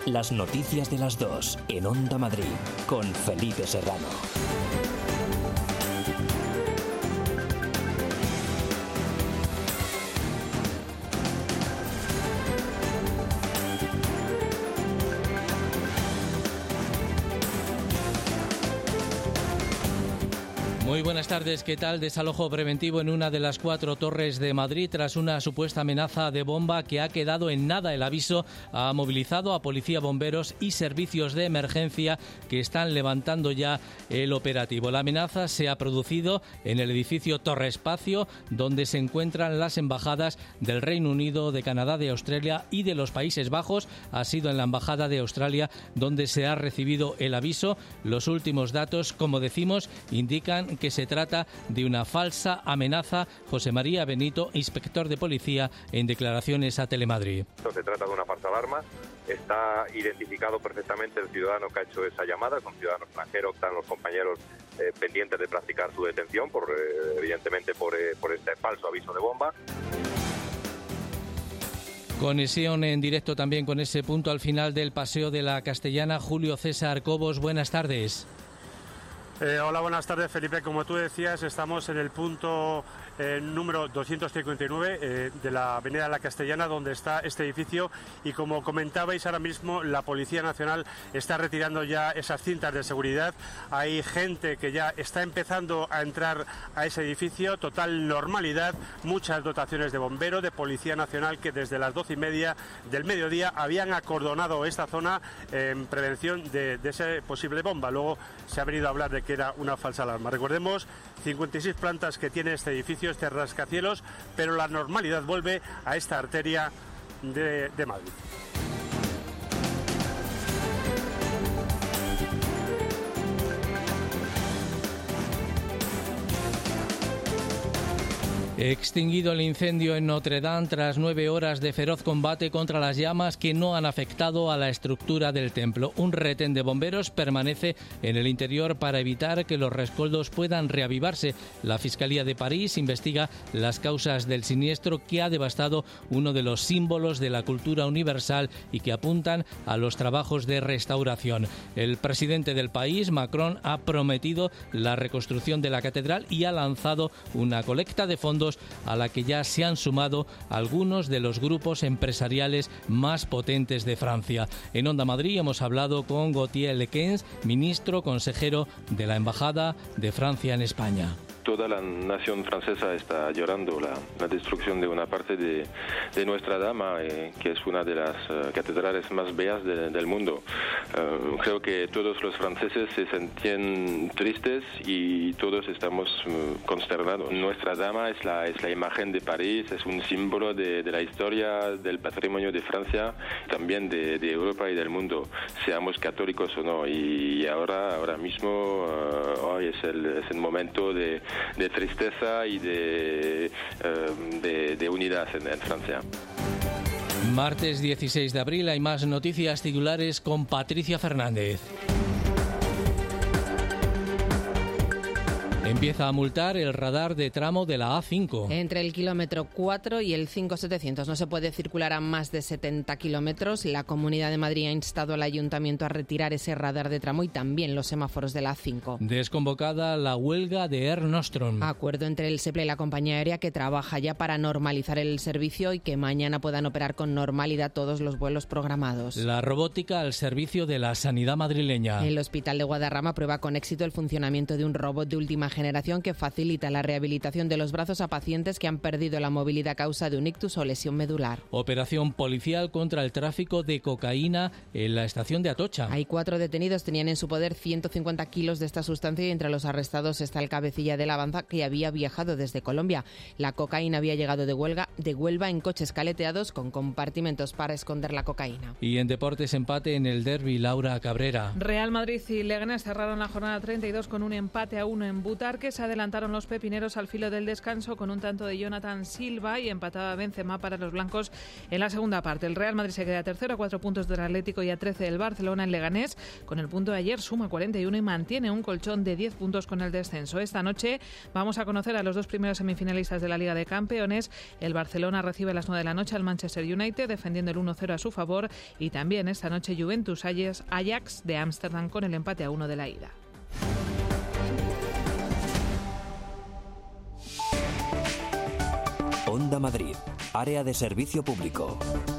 Las noticias de las 2 en Onda Madrid con Felipe Serrano. Muy buenas tardes, ¿qué tal? Desalojo preventivo en una de las 4 torres de Madrid tras una supuesta amenaza de bomba que ha quedado en nada. El aviso ha movilizado a policía, bomberos y servicios de emergencia que están levantando ya el operativo. La amenaza se ha producido en el edificio Torre Espacio, donde se encuentran las embajadas del Reino Unido, de Canadá, de Australia y de los Países Bajos. Ha sido en la embajada de Australia donde se ha recibido el aviso. Los últimos datos, como decimos, indican que se trata de una falsa amenaza. José María Benito, inspector de policía, en declaraciones a Telemadrid. Se trata de una falsa alarma. Está identificado perfectamente el ciudadano que ha hecho esa llamada, es un ciudadano extranjero. Están los compañeros pendientes de practicar su detención, evidentemente por este falso aviso de bomba. Conexión en directo también con ese punto al final del Paseo de la Castellana. Julio César Cobos, buenas tardes. Hola, buenas tardes, Felipe. Como tú decías, estamos en el punto número 259 de la Avenida de la Castellana, donde está este edificio, y como comentabais, ahora mismo la Policía Nacional está retirando ya esas cintas de seguridad. Hay gente que ya está empezando a entrar a ese edificio, total normalidad, muchas dotaciones de bomberos, de Policía Nacional, que desde las 12:30 del mediodía habían acordonado esta zona en prevención de esa posible bomba. Luego se ha venido a hablar de que era una falsa alarma. Recordemos, 56 plantas que tiene este edificio, este rascacielos, pero la normalidad vuelve a esta arteria de Madrid. Extinguido el incendio en Notre Dame tras 9 horas de feroz combate contra las llamas que no han afectado a la estructura del templo. Un retén de bomberos permanece en el interior para evitar que los rescoldos puedan reavivarse. La Fiscalía de París investiga las causas del siniestro que ha devastado uno de los símbolos de la cultura universal y que apuntan a los trabajos de restauración. El presidente del país, Macron, ha prometido la reconstrucción de la catedral y ha lanzado una colecta de fondos a la que ya se han sumado algunos de los grupos empresariales más potentes de Francia. En Onda Madrid hemos hablado con Gauthier Lequens, ministro consejero de la Embajada de Francia en España. Toda la nación francesa está llorando la destrucción de una parte de Nuestra Dama, que es una de las catedrales más bellas del mundo. Creo que todos los franceses se sentían tristes y todos estamos consternados. Nuestra Dama es la imagen de París, es un símbolo de la historia, del patrimonio de Francia, también de Europa y del mundo, seamos católicos o no. Y ahora mismo hoy es el momento de tristeza y de unidad en Francia. Martes 16 de abril hay más noticias titulares con Patricia Fernández. Empieza a multar el radar de tramo de la A5. Entre el kilómetro 4 y el 5700 no se puede circular a más de 70 kilómetros. La Comunidad de Madrid ha instado al Ayuntamiento a retirar ese radar de tramo y también los semáforos de la A5. Desconvocada la huelga de Air Nostrum. Acuerdo entre el SEPLA y la compañía aérea, que trabaja ya para normalizar el servicio y que mañana puedan operar con normalidad todos los vuelos programados. La robótica al servicio de la sanidad madrileña. El Hospital de Guadarrama prueba con éxito el funcionamiento de un robot de última generación que facilita la rehabilitación de los brazos a pacientes que han perdido la movilidad a causa de un ictus o lesión medular. Operación policial contra el tráfico de cocaína en la estación de Atocha. Hay 4 detenidos, tenían en su poder 150 kilos de esta sustancia y entre los arrestados está el cabecilla de la banda que había viajado desde Colombia. La cocaína había llegado de Huelva en coches caleteados con compartimentos para esconder la cocaína. Y en deportes, empate en el derbi, Laura Cabrera. Real Madrid y Leganés cerraron la jornada 32 con un empate a 1 en Buta. Parque se adelantaron los pepineros al filo del descanso con un tanto de Jonathan Silva y empataba Benzema para los blancos en la segunda parte. El Real Madrid se queda tercero a 4 puntos del Atlético y a 13 del Barcelona. En Leganés, con el punto de ayer, suma 41 y mantiene un colchón de 10 puntos con el descenso. Esta noche vamos a conocer a los dos primeros semifinalistas de la Liga de Campeones. El Barcelona recibe a las 9 de la noche al Manchester United, defendiendo el 1-0 a su favor. Y también esta noche Juventus Ajax de Ámsterdam con el empate a 1 de la ida. Onda Madrid, área de servicio público.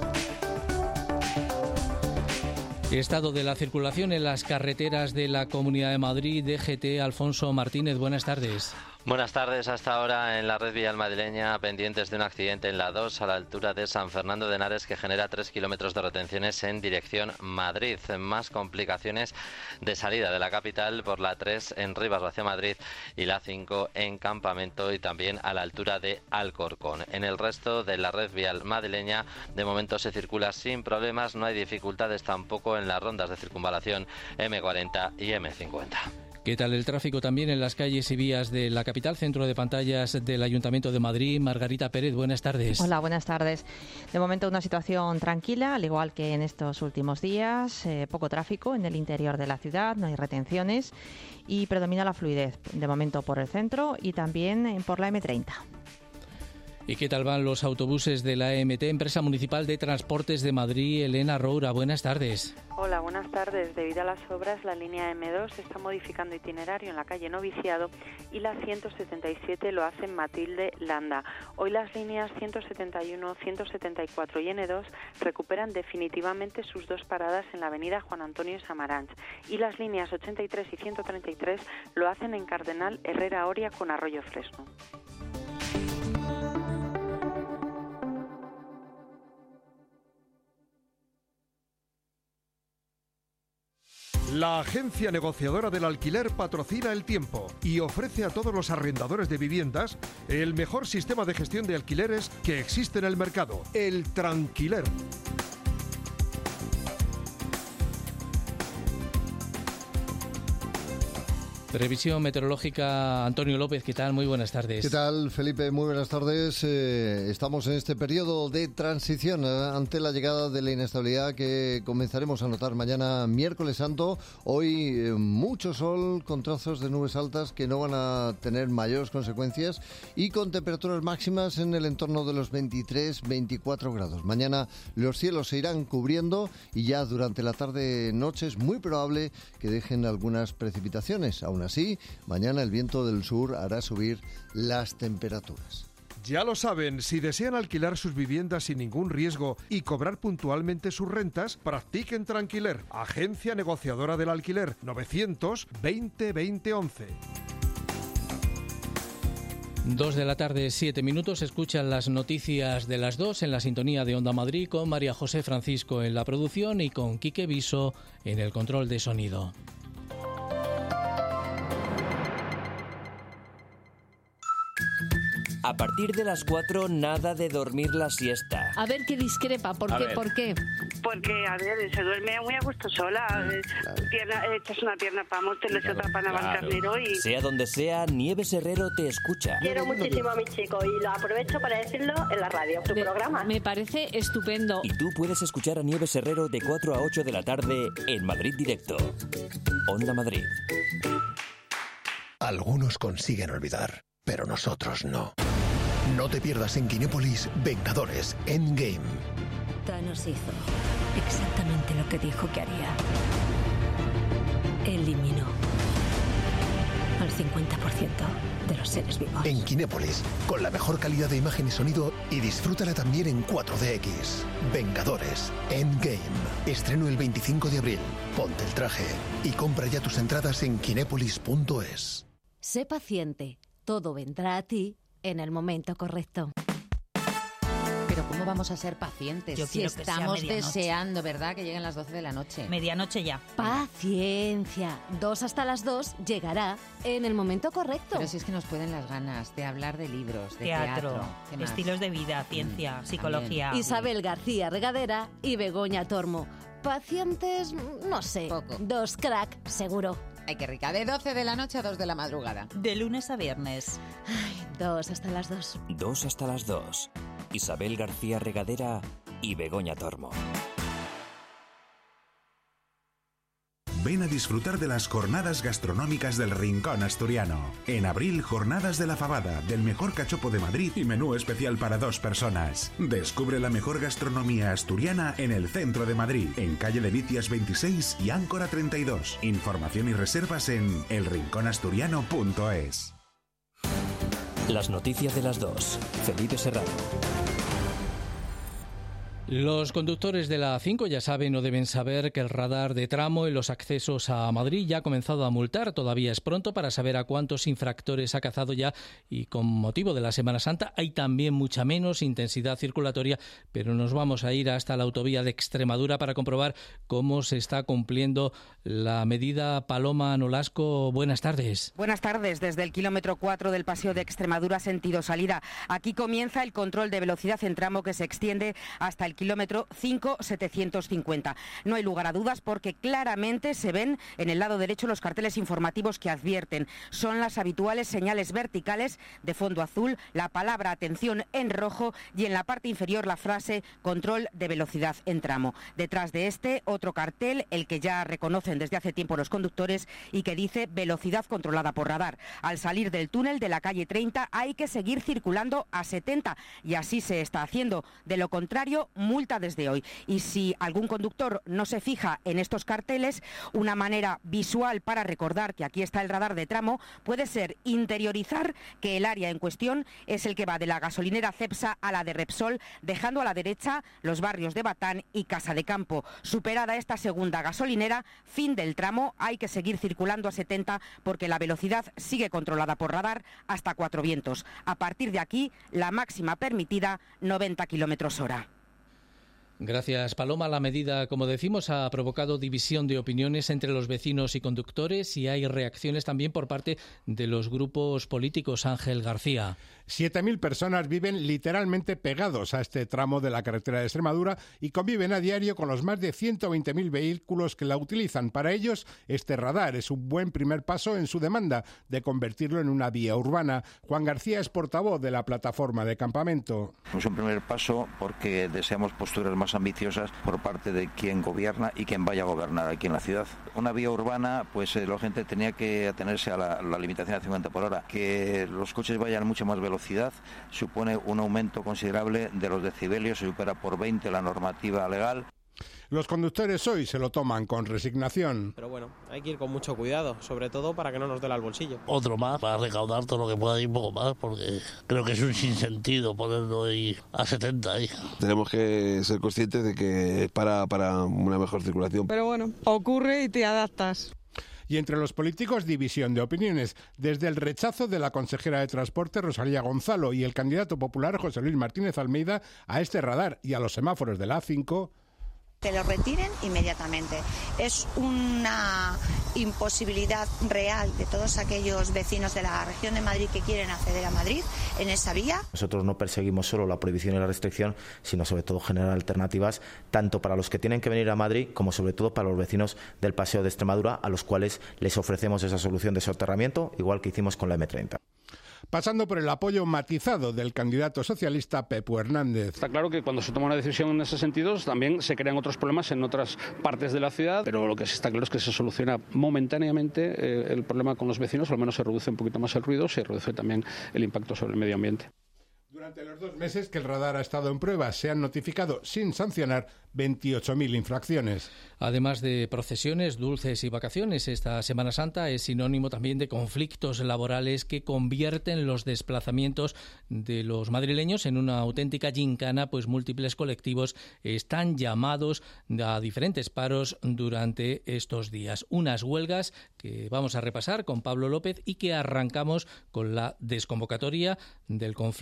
Estado de la circulación en las carreteras de la Comunidad de Madrid. DGT, Alfonso Martínez, buenas tardes. Buenas tardes. Hasta ahora en la red vial madrileña, pendientes de un accidente en la 2 a la altura de San Fernando de Henares que genera 3 kilómetros de retenciones en dirección Madrid. Más complicaciones de salida de la capital por la 3 en Rivas hacia Madrid y la 5 en Campamento y también a la altura de Alcorcón. En el resto de la red vial madrileña de momento se circula sin problemas, no hay dificultades tampoco en las rondas de circunvalación M40 y M50. ¿Qué tal el tráfico también en las calles y vías de la capital? Centro de pantallas del Ayuntamiento de Madrid. Margarita Pérez, buenas tardes. Hola, buenas tardes. De momento una situación tranquila, al igual que en estos últimos días. Poco tráfico en el interior de la ciudad, no hay retenciones y predomina la fluidez, de momento por el centro y también por la M30. ¿Y qué tal van los autobuses de la EMT, Empresa Municipal de Transportes de Madrid? Elena Roura, buenas tardes. Hola, buenas tardes. Debido a las obras, la línea M2 está modificando itinerario en la calle Noviciado y la 177 lo hace en Matilde Landa. Hoy las líneas 171, 174 y N2 recuperan definitivamente sus dos paradas en la avenida Juan Antonio Samaranch y las líneas 83 y 133 lo hacen en Cardenal Herrera Oria con Arroyo Fresno. La agencia negociadora del alquiler patrocina El Tiempo y ofrece a todos los arrendadores de viviendas el mejor sistema de gestión de alquileres que existe en el mercado, el Tranquiler. Previsión meteorológica, Antonio López, ¿qué tal? Muy buenas tardes. ¿Qué tal, Felipe? Muy buenas tardes. Estamos en este periodo de transición ante la llegada de la inestabilidad que comenzaremos a notar mañana, miércoles santo. Hoy mucho sol con trazos de nubes altas que no van a tener mayores consecuencias y con temperaturas máximas en el entorno de los 23-24 grados. Mañana los cielos se irán cubriendo y ya durante la tarde-noche es muy probable que dejen algunas precipitaciones. Aún así, mañana el viento del sur hará subir las temperaturas. Ya lo saben, si desean alquilar sus viviendas sin ningún riesgo y cobrar puntualmente sus rentas, practiquen Tranquiler, agencia negociadora del alquiler, 920 20 11. 2 de la tarde, 7 minutos. Escuchan las noticias de las 2 en la sintonía de Onda Madrid con María José Francisco en la producción y con Quique Viso en el control de sonido. A partir de las 4, nada de dormir la siesta. A ver qué discrepa, ¿por qué? Porque, a ver, se duerme muy a gusto sola. Echas una pierna para Móstoles, otra para Navalcarnero y... Sea donde sea, Nieves Herrero te escucha. Quiero muchísimo a mi chico y lo aprovecho para decirlo en la radio, tu programa. Me parece estupendo. Y tú puedes escuchar a Nieves Herrero de 4 a 8 de la tarde en Madrid Directo. Onda Madrid. Algunos consiguen olvidar, pero nosotros no. No te pierdas en Kinépolis Vengadores Endgame. Thanos hizo exactamente lo que dijo que haría. Eliminó al 50% de los seres vivos. En Kinépolis, con la mejor calidad de imagen y sonido y disfrútala también en 4DX. Vengadores Endgame. Estreno el 25 de abril. Ponte el traje y compra ya tus entradas en kinépolis.es. Sé paciente. Todo vendrá a ti en el momento correcto. Pero ¿cómo vamos a ser pacientes Yo si estamos deseando, ¿verdad?, que lleguen las 12 de la noche? Medianoche ya. Paciencia. 2 hasta las 2 llegará en el momento correcto. Pero si es que nos pueden las ganas de hablar de libros, de teatro, ¿qué más? estilos de vida, ciencia, psicología. También. Isabel García Regadera y Begoña Tormo. Pacientes, no sé. Poco. 2 crack, seguro. Ay, qué rica. De 12 de la noche a 2 de la madrugada. De lunes a viernes. 2 hasta las 2. 2 hasta las 2. Isabel García Regadera y Begoña Tormo. Ven a disfrutar de las jornadas gastronómicas del Rincón Asturiano. En abril, jornadas de la fabada, del mejor cachopo de Madrid y menú especial para 2 personas. Descubre la mejor gastronomía asturiana en el centro de Madrid, en calle Delicias 26 y Áncora 32. Información y reservas en elrinconasturiano.es. Las noticias de las 2. Felipe Serrano. Los conductores de la A5 ya saben o deben saber que el radar de tramo en los accesos a Madrid ya ha comenzado a multar. Todavía es pronto para saber a cuántos infractores ha cazado ya, y con motivo de la Semana Santa hay también mucha menos intensidad circulatoria, pero nos vamos a ir hasta la autovía de Extremadura para comprobar cómo se está cumpliendo la medida. Paloma Nolasco, buenas tardes. Buenas tardes. Desde el kilómetro 4 del Paseo de Extremadura sentido salida. Aquí comienza el control de velocidad en tramo que se extiende hasta el kilómetro 5,750. No hay lugar a dudas porque claramente se ven en el lado derecho los carteles informativos que advierten. Son las habituales señales verticales de fondo azul, la palabra atención en rojo y en la parte inferior la frase control de velocidad en tramo. Detrás de este, otro cartel, el que ya reconocen desde hace tiempo los conductores y que dice velocidad controlada por radar. Al salir del túnel de la calle 30 hay que seguir circulando a 70 y así se está haciendo. De lo contrario, multa desde hoy. Y si algún conductor no se fija en estos carteles, una manera visual para recordar que aquí está el radar de tramo puede ser interiorizar que el área en cuestión es el que va de la gasolinera Cepsa a la de Repsol, dejando a la derecha los barrios de Batán y Casa de Campo. Superada esta segunda gasolinera, fin del tramo, hay que seguir circulando a 70 porque la velocidad sigue controlada por radar hasta Cuatro Vientos. A partir de aquí, la máxima permitida, 90 kilómetros hora. Gracias, Paloma. La medida, como decimos, ha provocado división de opiniones entre los vecinos y conductores y hay reacciones también por parte de los grupos políticos. Ángel García. 7.000 personas viven literalmente pegados a este tramo de la carretera de Extremadura y conviven a diario con los más de 120.000 vehículos que la utilizan. Para ellos, este radar es un buen primer paso en su demanda de convertirlo en una vía urbana. Juan García es portavoz de la plataforma de campamento. Es un primer paso porque deseamos posturas más ambiciosas por parte de quien gobierna y quien vaya a gobernar aquí en la ciudad. Una vía urbana, pues la gente tenía que atenerse a la limitación a 50 por hora. Que los coches vayan mucho más velocidad supone un aumento considerable de los decibelios, se supera por 20 la normativa legal. Los conductores hoy se lo toman con resignación. Pero bueno, hay que ir con mucho cuidado, sobre todo para que no nos duela el bolsillo. Otro más para recaudar todo lo que pueda y un poco más, porque creo que es un sinsentido ponerlo ahí a 70 ahí. Tenemos que ser conscientes de que es para una mejor circulación. Pero bueno, ocurre y te adaptas. Y entre los políticos, división de opiniones, desde el rechazo de la consejera de Transporte Rosalía Gonzalo y el candidato popular José Luis Martínez Almeida a este radar y a los semáforos de la A5. Que lo retiren inmediatamente. Es una imposibilidad real de todos aquellos vecinos de la región de Madrid que quieren acceder a Madrid en esa vía. Nosotros no perseguimos solo la prohibición y la restricción, sino sobre todo generar alternativas tanto para los que tienen que venir a Madrid como sobre todo para los vecinos del Paseo de Extremadura, a los cuales les ofrecemos esa solución de soterramiento, igual que hicimos con la M30. Pasando por el apoyo matizado del candidato socialista Pepu Hernández. Está claro que cuando se toma una decisión en ese sentido también se crean otros problemas en otras partes de la ciudad, pero lo que sí está claro es que se soluciona momentáneamente el problema con los vecinos, o al menos se reduce un poquito más el ruido, se reduce también el impacto sobre el medio ambiente. Durante los 2 meses que el radar ha estado en prueba, se han notificado sin sancionar 28.000 infracciones. Además de procesiones, dulces y vacaciones, esta Semana Santa es sinónimo también de conflictos laborales que convierten los desplazamientos de los madrileños en una auténtica gincana, pues múltiples colectivos están llamados a diferentes paros durante estos días. Unas huelgas que vamos a repasar con Pablo López y que arrancamos con la desconvocatoria del conflicto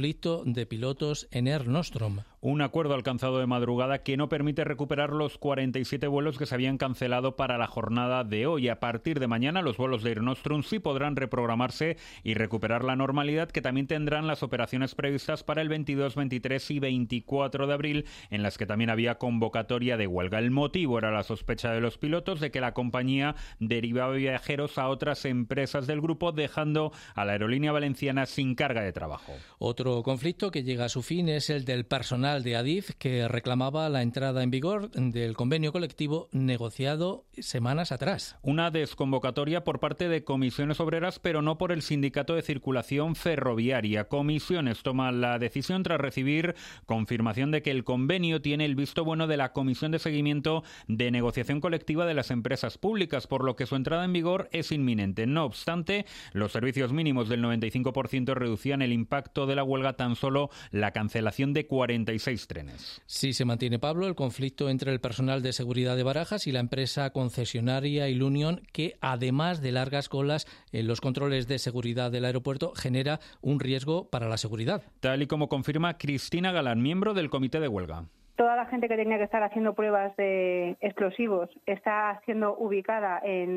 de pilotos en Air Nostrum. Un acuerdo alcanzado de madrugada que no permite recuperar los 47 vuelos que se habían cancelado para la jornada de hoy. A partir de mañana los vuelos de Air Nostrum sí podrán reprogramarse y recuperar la normalidad, que también tendrán las operaciones previstas para el 22, 23 y 24 de abril, en las que también había convocatoria de huelga. El motivo era la sospecha de los pilotos de que la compañía derivaba viajeros a otras empresas del grupo, dejando a la aerolínea valenciana sin carga de trabajo. Otro conflicto que llega a su fin es el del personal de Adif, que reclamaba la entrada en vigor del convenio colectivo negociado semanas atrás. Una desconvocatoria por parte de Comisiones Obreras, pero no por el Sindicato de Circulación Ferroviaria. Comisiones toma la decisión tras recibir confirmación de que el convenio tiene el visto bueno de la Comisión de Seguimiento de Negociación Colectiva de las Empresas Públicas, por lo que su entrada en vigor es inminente. No obstante, los servicios mínimos del 95% reducían el impacto de la huelga, tan solo la cancelación de 46 trenes. Sí se mantiene, Pablo, el conflicto entre el personal de seguridad de Barajas y la empresa concesionaria Ilunion, que además de largas colas en los controles de seguridad del aeropuerto, genera un riesgo para la seguridad. Tal y como confirma Cristina Galán, miembro del comité de huelga. Toda la gente que tenía que estar haciendo pruebas de explosivos está siendo ubicada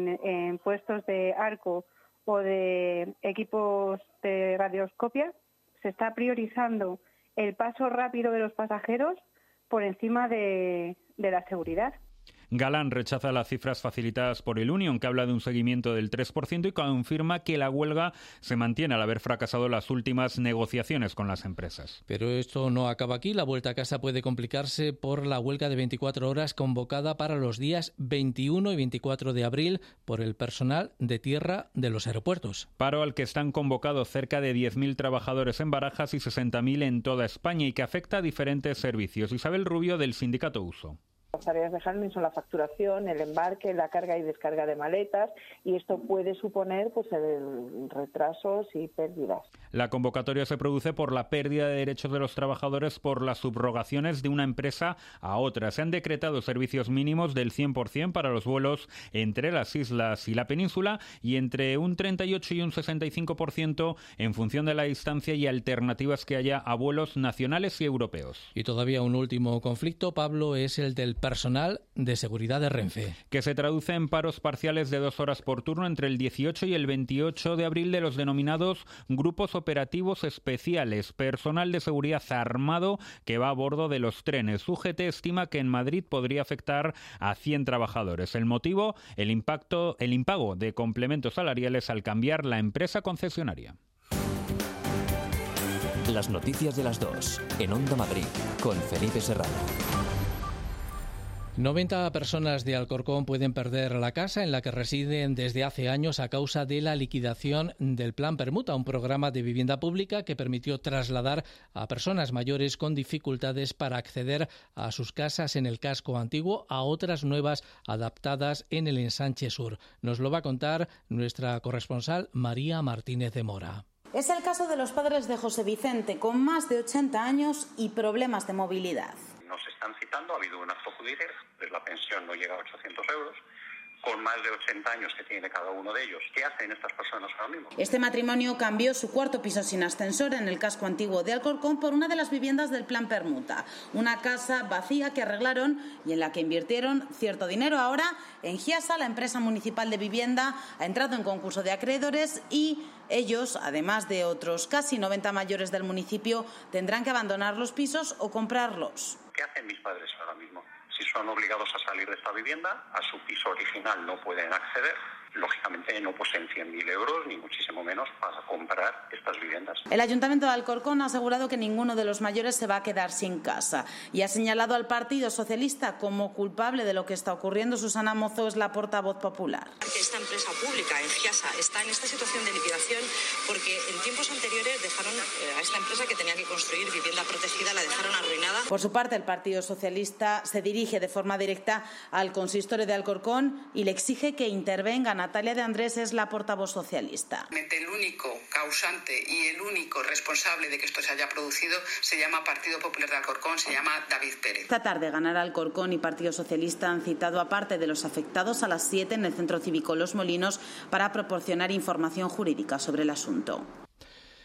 en puestos de arco o de equipos de radioscopia. Se está priorizando el paso rápido de los pasajeros por encima de la seguridad. Galán rechaza las cifras facilitadas por el Union, que habla de un seguimiento del 3%, y confirma que la huelga se mantiene al haber fracasado las últimas negociaciones con las empresas. Pero esto no acaba aquí. La vuelta a casa puede complicarse por la huelga de 24 horas convocada para los días 21 y 24 de abril por el personal de tierra de los aeropuertos. Paro al que están convocados cerca de 10.000 trabajadores en Barajas y 60.000 en toda España, y que afecta a diferentes servicios. Isabel Rubio, del sindicato Uso. Las tareas de handling son la facturación, el embarque, la carga y descarga de maletas, y esto puede suponer retrasos y pérdidas. La convocatoria se produce por la pérdida de derechos de los trabajadores por las subrogaciones de una empresa a otra. Se han decretado servicios mínimos del 100% para los vuelos entre las islas y la península, y entre un 38 y un 65% en función de la distancia y alternativas que haya a vuelos nacionales y europeos. Y todavía un último conflicto, Pablo, es el del personal de seguridad de Renfe, que se traduce en paros parciales de 2 horas por turno entre el 18 y el 28 de abril de los denominados grupos operativos especiales, personal de seguridad armado que va a bordo de los trenes. UGT estima que en Madrid podría afectar a 100 trabajadores. El motivo, el impago de complementos salariales al cambiar la empresa concesionaria. Las noticias de las 2 en Onda Madrid con Felipe Serrano. 90 personas de Alcorcón pueden perder la casa en la que residen desde hace años a causa de la liquidación del Plan Permuta, un programa de vivienda pública que permitió trasladar a personas mayores con dificultades para acceder a sus casas en el casco antiguo a otras nuevas adaptadas en el ensanche sur. Nos lo va a contar nuestra corresponsal María Martínez de Mora. Es el caso de los padres de José Vicente, con más de 80 años y problemas de movilidad. Nos están citando, ha habido un acto judicial, pues la pensión no llega a 800 euros, con más de 80 años que tiene cada uno de ellos. ¿Qué hacen estas personas ahora mismo? Este matrimonio cambió su cuarto piso sin ascensor en el casco antiguo de Alcorcón por una de las viviendas del Plan Permuta, una casa vacía que arreglaron y en la que invirtieron cierto dinero. Ahora, en Giasa, la empresa municipal de vivienda ha entrado en concurso de acreedores y ellos, además de otros casi 90 mayores del municipio, tendrán que abandonar los pisos o comprarlos. ¿Qué hacen mis padres ahora mismo? Si son obligados a salir de esta vivienda, a su piso original no pueden acceder. Lógicamente no poseen 100.000 euros, ni muchísimo menos para comprar estas viviendas. El Ayuntamiento de Alcorcón ha asegurado que ninguno de los mayores se va a quedar sin casa y ha señalado al Partido Socialista como culpable de lo que está ocurriendo. Susana Mozo es la portavoz popular. Esta empresa pública, en Giasa, está en esta situación de liquidación porque en tiempos anteriores dejaron a esta empresa que tenía que construir vivienda protegida, la dejaron arruinada. Por su parte, el Partido Socialista se dirige de forma directa al consistorio de Alcorcón y le exige que intervengan. Natalia de Andrés es la portavoz socialista. El único causante y el único responsable de que esto se haya producido se llama Partido Popular de Alcorcón, se llama David Pérez. Esta tarde, Ganar Alcorcón y Partido Socialista han citado a parte de los afectados a las 7 en el Centro Cívico Los Molinos para proporcionar información jurídica sobre el asunto.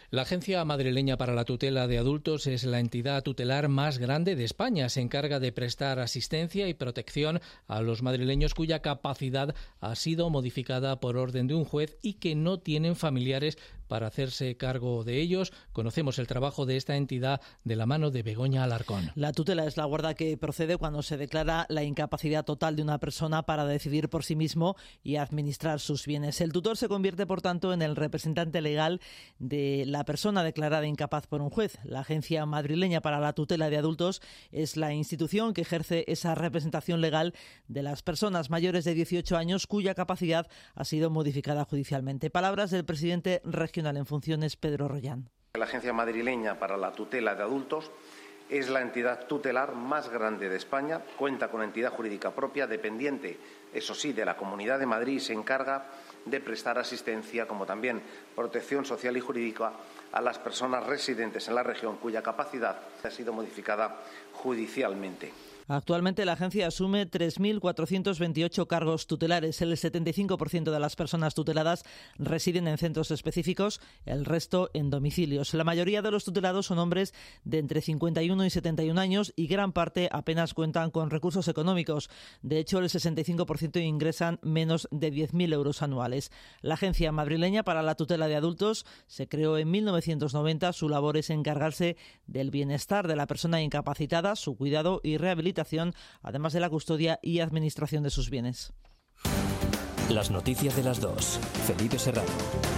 La Agencia Madrileña para la Tutela de Adultos es la entidad tutelar más grande de España. Se encarga de prestar asistencia y protección a los madrileños cuya capacidad ha sido modificada por orden de un juez y que no tienen familiares para hacerse cargo de ellos. Conocemos el trabajo de esta entidad de la mano de Begoña Alarcón. La tutela es la guarda que procede cuando se declara la incapacidad total de una persona para decidir por sí mismo y administrar sus bienes. El tutor se convierte, por tanto, en el representante legal de la persona declarada incapaz por un juez. La Agencia Madrileña para la Tutela de Adultos es la institución que ejerce esa representación legal de las personas mayores de 18 años cuya capacidad ha sido modificada judicialmente. Palabras del presidente regional en funciones, Pedro Rollán. La Agencia Madrileña para la Tutela de Adultos es la entidad tutelar más grande de España, cuenta con entidad jurídica propia, dependiente, eso sí, de la Comunidad de Madrid y se encarga de prestar asistencia, como también protección social y jurídica a las personas residentes en la región cuya capacidad ha sido modificada judicialmente. Actualmente la agencia asume 3.428 cargos tutelares. El 75% de las personas tuteladas residen en centros específicos, el resto en domicilios. La mayoría de los tutelados son hombres de entre 51 y 71 años y gran parte apenas cuentan con recursos económicos. De hecho, el 65% ingresan menos de 10.000 euros anuales. La Agencia Madrileña para la Tutela de Adultos se creó en 1990. Su labor es encargarse del bienestar de la persona incapacitada, su cuidado y rehabilitación, además de la custodia y administración de sus bienes. Las noticias de las 2. Felipe Serrano.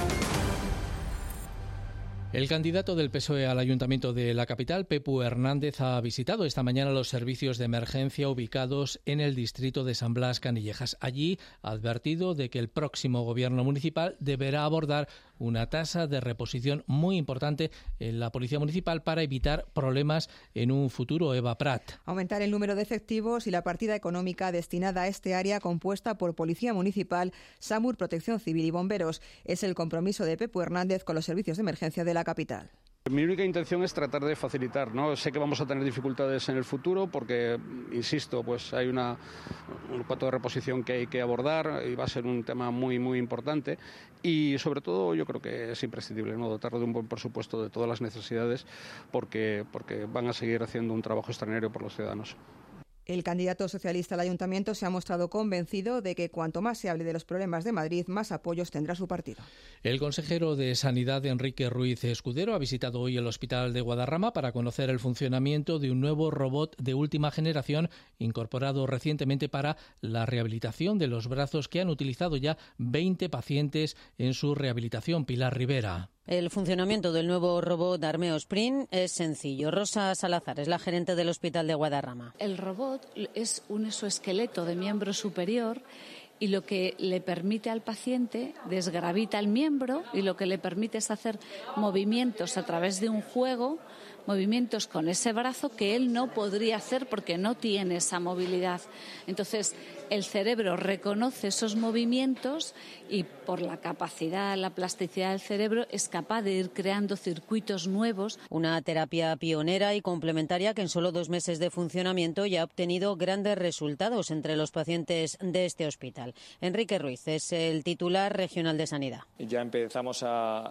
El candidato del PSOE al Ayuntamiento de la capital, Pepu Hernández, ha visitado esta mañana los servicios de emergencia ubicados en el distrito de San Blas Canillejas. Allí ha advertido de que el próximo gobierno municipal deberá abordar una tasa de reposición muy importante en la Policía Municipal para evitar problemas en un futuro. Eva Prat. Aumentar el número de efectivos y la partida económica destinada a este área compuesta por Policía Municipal, SAMUR, Protección Civil y Bomberos. Es el compromiso de Pepu Hernández con los servicios de emergencia de la capital. Mi única intención es tratar de facilitar, ¿no? Sé que vamos a tener dificultades en el futuro porque, insisto, pues hay un cuarto de reposición que hay que abordar y va a ser un tema muy, muy importante y, sobre todo, yo creo que es imprescindible, ¿no? Dotar de un buen presupuesto de todas las necesidades porque van a seguir haciendo un trabajo extraordinario por los ciudadanos. El candidato socialista al ayuntamiento se ha mostrado convencido de que cuanto más se hable de los problemas de Madrid, más apoyos tendrá su partido. El consejero de Sanidad, Enrique Ruiz Escudero, ha visitado hoy el Hospital de Guadarrama para conocer el funcionamiento de un nuevo robot de última generación incorporado recientemente para la rehabilitación de los brazos que han utilizado ya 20 pacientes en su rehabilitación. Pilar Rivera. El funcionamiento del nuevo robot Armeo Sprint es sencillo. Rosa Salazar es la gerente del Hospital de Guadarrama. El robot es un exoesqueleto de miembro superior y lo que le permite al paciente desgravita el miembro y lo que le permite es hacer movimientos a través de un juego, movimientos con ese brazo que él no podría hacer porque no tiene esa movilidad. Entonces, el cerebro reconoce esos movimientos y por la capacidad, la plasticidad del cerebro es capaz de ir creando circuitos nuevos. Una terapia pionera y complementaria que en solo 2 meses de funcionamiento ya ha obtenido grandes resultados entre los pacientes de este hospital. Enrique Ruiz es el titular regional de Sanidad. Ya empezamos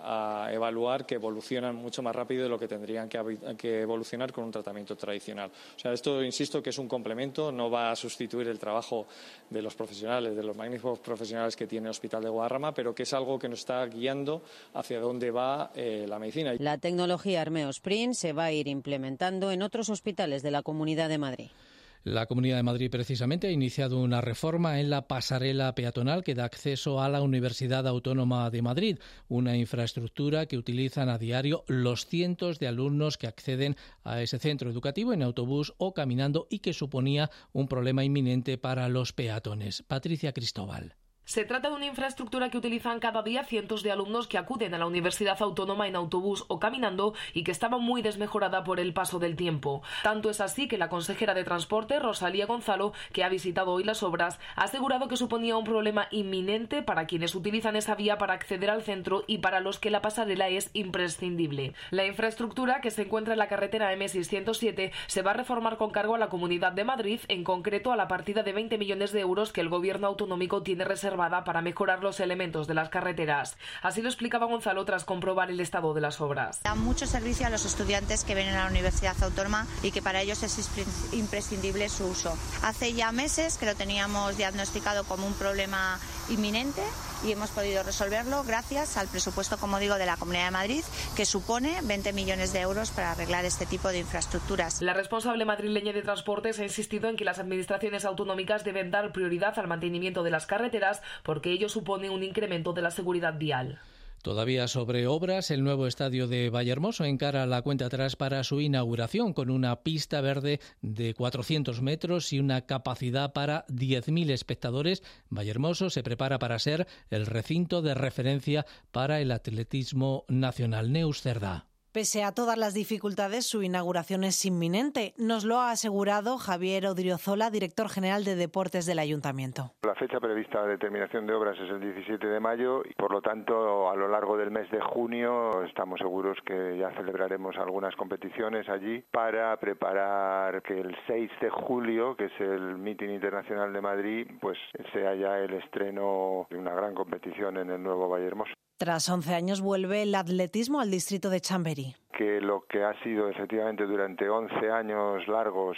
a evaluar que evolucionan mucho más rápido de lo que tendrían que evolucionar con un tratamiento tradicional. O sea, esto, insisto, que es un complemento, no va a sustituir el trabajo de los profesionales, de los magníficos profesionales que tiene el Hospital de Guadarrama, pero que es algo que nos está guiando hacia dónde va la medicina. La tecnología Armeo Sprint se va a ir implementando en otros hospitales de la Comunidad de Madrid. La Comunidad de Madrid precisamente ha iniciado una reforma en la pasarela peatonal que da acceso a la Universidad Autónoma de Madrid, una infraestructura que utilizan a diario los cientos de alumnos que acceden a ese centro educativo en autobús o caminando y que suponía un problema inminente para los peatones. Patricia Cristóbal. Se trata de una infraestructura que utilizan cada día cientos de alumnos que acuden a la Universidad Autónoma en autobús o caminando y que estaba muy desmejorada por el paso del tiempo. Tanto es así que la consejera de Transporte, Rosalía Gonzalo, que ha visitado hoy las obras, ha asegurado que suponía un problema inminente para quienes utilizan esa vía para acceder al centro y para los que la pasarela es imprescindible. La infraestructura, que se encuentra en la carretera M607, se va a reformar con cargo a la Comunidad de Madrid, en concreto a la partida de 20 millones de euros que el Gobierno autonómico tiene reservada reservada para mejorar los elementos de las carreteras. Así lo explicaba Gonzalo tras comprobar el estado de las obras. Da mucho servicio a los estudiantes que vienen a la Universidad Autónoma y que para ellos es imprescindible su uso. Hace ya meses que lo teníamos diagnosticado como un problema inminente y hemos podido resolverlo gracias al presupuesto, como digo, de la Comunidad de Madrid, que supone 20 millones de euros para arreglar este tipo de infraestructuras. La responsable madrileña de Transportes ha insistido en que las administraciones autonómicas deben dar prioridad al mantenimiento de las carreteras porque ello supone un incremento de la seguridad vial. Todavía sobre obras, el nuevo estadio de Vallehermoso encara la cuenta atrás para su inauguración con una pista verde de 400 metros y una capacidad para 10.000 espectadores. Vallehermoso se prepara para ser el recinto de referencia para el atletismo nacional. Neus Cerdá. Pese a todas las dificultades, su inauguración es inminente. Nos lo ha asegurado Javier Odriozola, director general de Deportes del Ayuntamiento. La fecha prevista de terminación de obras es el 17 de mayo y, por lo tanto, a lo largo del mes de junio estamos seguros que ya celebraremos algunas competiciones allí para preparar que el 6 de julio, que es el Meeting Internacional de Madrid, pues sea ya el estreno de una gran competición en el nuevo Vallehermoso. Tras 11 años vuelve el atletismo al distrito de Chamberí. Que lo que ha sido efectivamente durante 11 años largos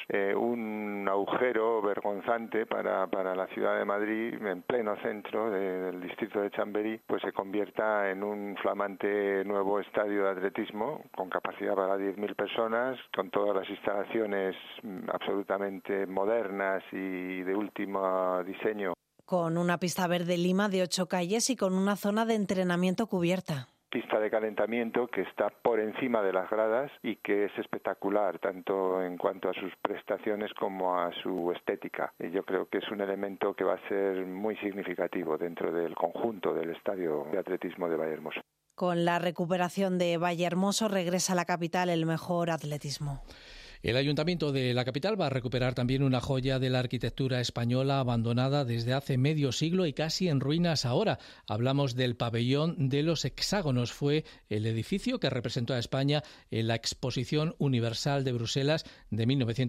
un agujero vergonzante para la ciudad de Madrid, en pleno centro del distrito de Chamberí, pues se convierta en un flamante nuevo estadio de atletismo con capacidad para 10.000 personas, con todas las instalaciones absolutamente modernas y de último diseño. Con una pista verde lima de 8 calles y con una zona de entrenamiento cubierta. Pista de calentamiento que está por encima de las gradas y que es espectacular, tanto en cuanto a sus prestaciones como a su estética. Y yo creo que es un elemento que va a ser muy significativo dentro del conjunto del estadio de atletismo de Vallehermoso. Con la recuperación de Vallehermoso regresa a la capital el mejor atletismo. El Ayuntamiento de la capital va a recuperar también una joya de la arquitectura española abandonada desde hace medio siglo y casi en ruinas ahora. Hablamos del Pabellón de los Hexágonos. Fue el edificio que representó a España en la Exposición Universal de Bruselas de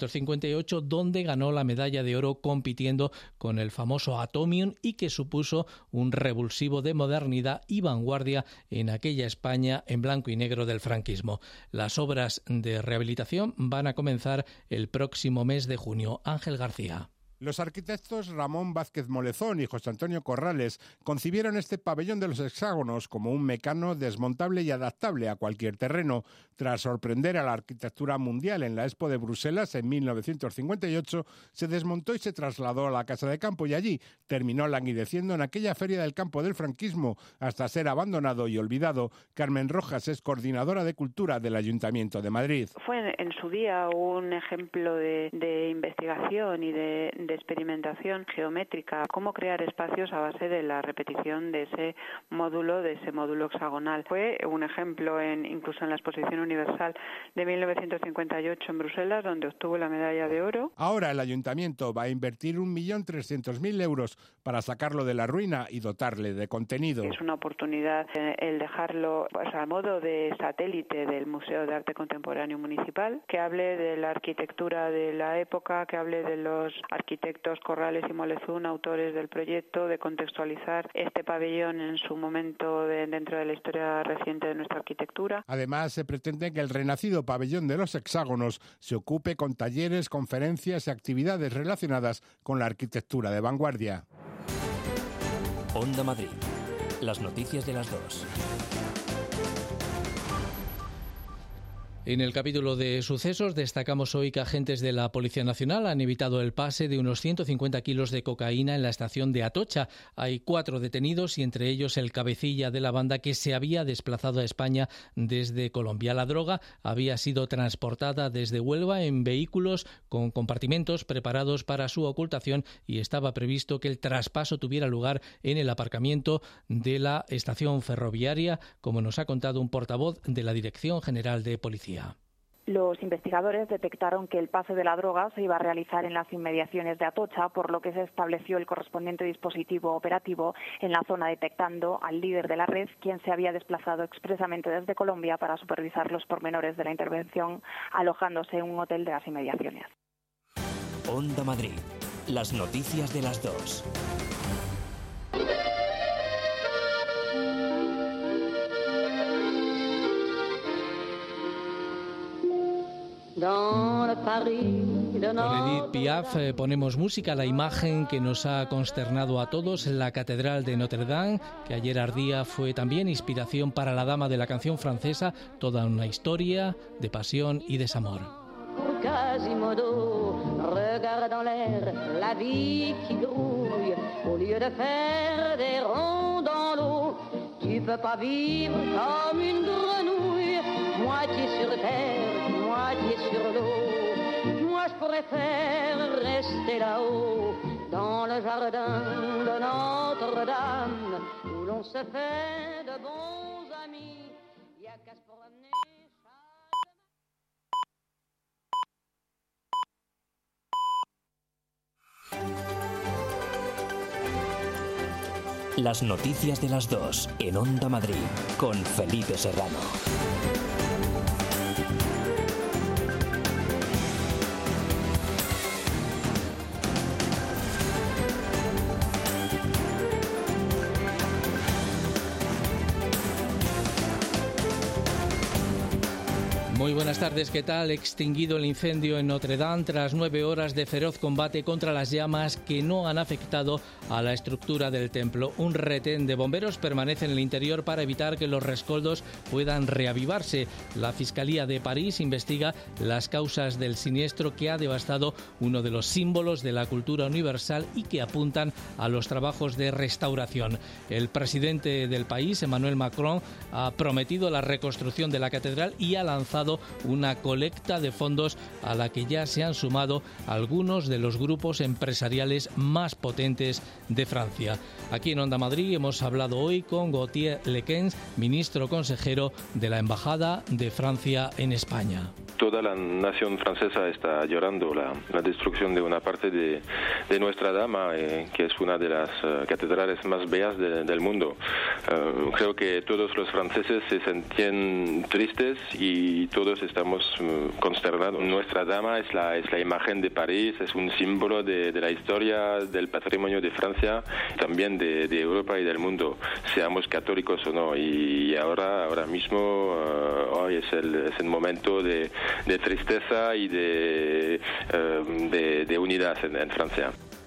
1958, donde ganó la medalla de oro compitiendo con el famoso Atomium y que supuso un revulsivo de modernidad y vanguardia en aquella España en blanco y negro del franquismo. Las obras de rehabilitación van a comenzar el próximo mes de junio. Ángel García. Los arquitectos Ramón Vázquez Molezón y José Antonio Corrales concibieron este pabellón de los hexágonos como un mecano desmontable y adaptable a cualquier terreno. Tras sorprender a la arquitectura mundial en la Expo de Bruselas en 1958, se desmontó y se trasladó a la Casa de Campo y allí terminó languideciendo en aquella feria del campo del franquismo hasta ser abandonado y olvidado. Carmen Rojas es coordinadora de Cultura del Ayuntamiento de Madrid. Fue en su día un ejemplo de investigación y de experimentación geométrica, cómo crear espacios a base de la repetición de ese módulo hexagonal. Fue un ejemplo incluso en la Exposición Universal de 1958 en Bruselas, donde obtuvo la medalla de oro. Ahora el Ayuntamiento va a invertir 1.300.000 euros para sacarlo de la ruina y dotarle de contenido. Es una oportunidad el dejarlo a modo de satélite del Museo de Arte Contemporáneo Municipal, que hable de la arquitectura de la época, que hable de los arquitectos Corrales y Molezún, autores del proyecto, de contextualizar este pabellón en su momento dentro de la historia reciente de nuestra arquitectura. Además, se pretende que el renacido pabellón de los hexágonos se ocupe con talleres, conferencias y actividades relacionadas con la arquitectura de vanguardia. Onda Madrid. Las noticias de las 2. En el capítulo de sucesos destacamos hoy que agentes de la Policía Nacional han evitado el pase de unos 150 kilos de cocaína en la estación de Atocha. Hay 4 detenidos y entre ellos el cabecilla de la banda que se había desplazado a España desde Colombia. La droga había sido transportada desde Huelva en vehículos con compartimentos preparados para su ocultación y estaba previsto que el traspaso tuviera lugar en el aparcamiento de la estación ferroviaria, como nos ha contado un portavoz de la Dirección General de Policía. Los investigadores detectaron que el pase de la droga se iba a realizar en las inmediaciones de Atocha, por lo que se estableció el correspondiente dispositivo operativo en la zona, detectando al líder de la red, quien se había desplazado expresamente desde Colombia para supervisar los pormenores de la intervención, alojándose en un hotel de las inmediaciones. Onda Madrid. Las noticias de las 2. Con Edith Piaf ponemos música a la imagen que nos ha consternado a todos, la Catedral de Notre Dame, que ayer ardía, fue también inspiración para la dama de la canción francesa, toda una historia de pasión y desamor. Quasimodo, regarde en l'air la vie qui grouille, au lieu de faire des ronds dans l'eau, tu peux pas vivre comme une grenouille, moitié sur terre, moitié sur l'eau. Moi je préfère rester là-haut, dans le jardin de Notre-Dame, où l'on se fait de bons amis, y a qu'à se promener. Las noticias de las 2 en Onda Madrid con Felipe Serrano. Muy buenas tardes, ¿qué tal? Extinguido el incendio en Notre Dame tras 9 horas de feroz combate contra las llamas que no han afectado a la estructura del templo. Un retén de bomberos permanece en el interior para evitar que los rescoldos puedan reavivarse. La Fiscalía de París investiga las causas del siniestro que ha devastado uno de los símbolos de la cultura universal y que apuntan a los trabajos de restauración. El presidente del país, Emmanuel Macron, ha prometido la reconstrucción de la catedral y ha lanzado una colecta de fondos a la que ya se han sumado algunos de los grupos empresariales más potentes de Francia. Aquí en Onda Madrid hemos hablado hoy con Gauthier Lecquens, ministro consejero de la Embajada de Francia en España. Toda la nación francesa está llorando la destrucción de una parte de Nuestra Dama, que es una de las catedrales más bellas del mundo. Creo que todos los franceses se sentían tristes y todos estamos consternados. Nuestra Dama es la imagen de París, es un símbolo de la historia, del patrimonio de Francia, también de Europa y del mundo, seamos católicos o no. Y ahora mismo, hoy es el momento de tristeza y de unidad en Francia.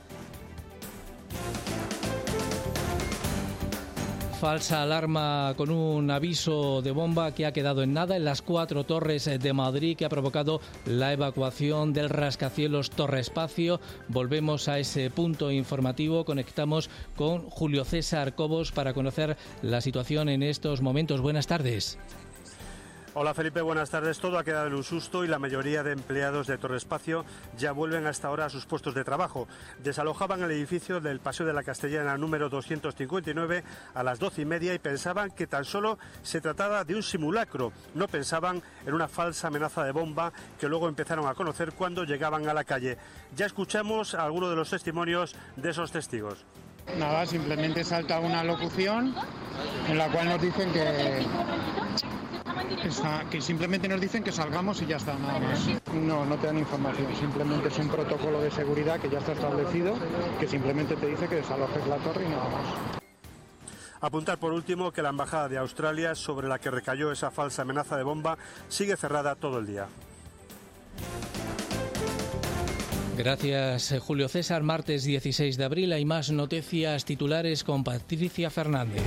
Falsa alarma con un aviso de bomba que ha quedado en nada en las 4 torres de Madrid, que ha provocado la evacuación del rascacielos Torre Espacio. Volvemos a ese punto informativo, conectamos con Julio César Cobos para conocer la situación en estos momentos. Buenas tardes. Hola Felipe, buenas tardes. Todo ha quedado en un susto y la mayoría de empleados de Torre Espacio ya vuelven hasta ahora a sus puestos de trabajo. Desalojaban el edificio del Paseo de la Castellana número 259 a las 12:30 y pensaban que tan solo se trataba de un simulacro. No pensaban en una falsa amenaza de bomba que luego empezaron a conocer cuando llegaban a la calle. Ya escuchamos a algunos de los testimonios de esos testigos. Nada, simplemente salta una locución en la cual nos dicen que simplemente nos dicen que salgamos y ya está, nada más. No te dan información, simplemente es un protocolo de seguridad que ya está establecido, que simplemente te dice que desalojes la torre y nada más. Apuntar por último que la Embajada de Australia, sobre la que recayó esa falsa amenaza de bomba, sigue cerrada todo el día. Gracias, Julio César. Martes 16 de abril hay más noticias titulares con Patricia Fernández.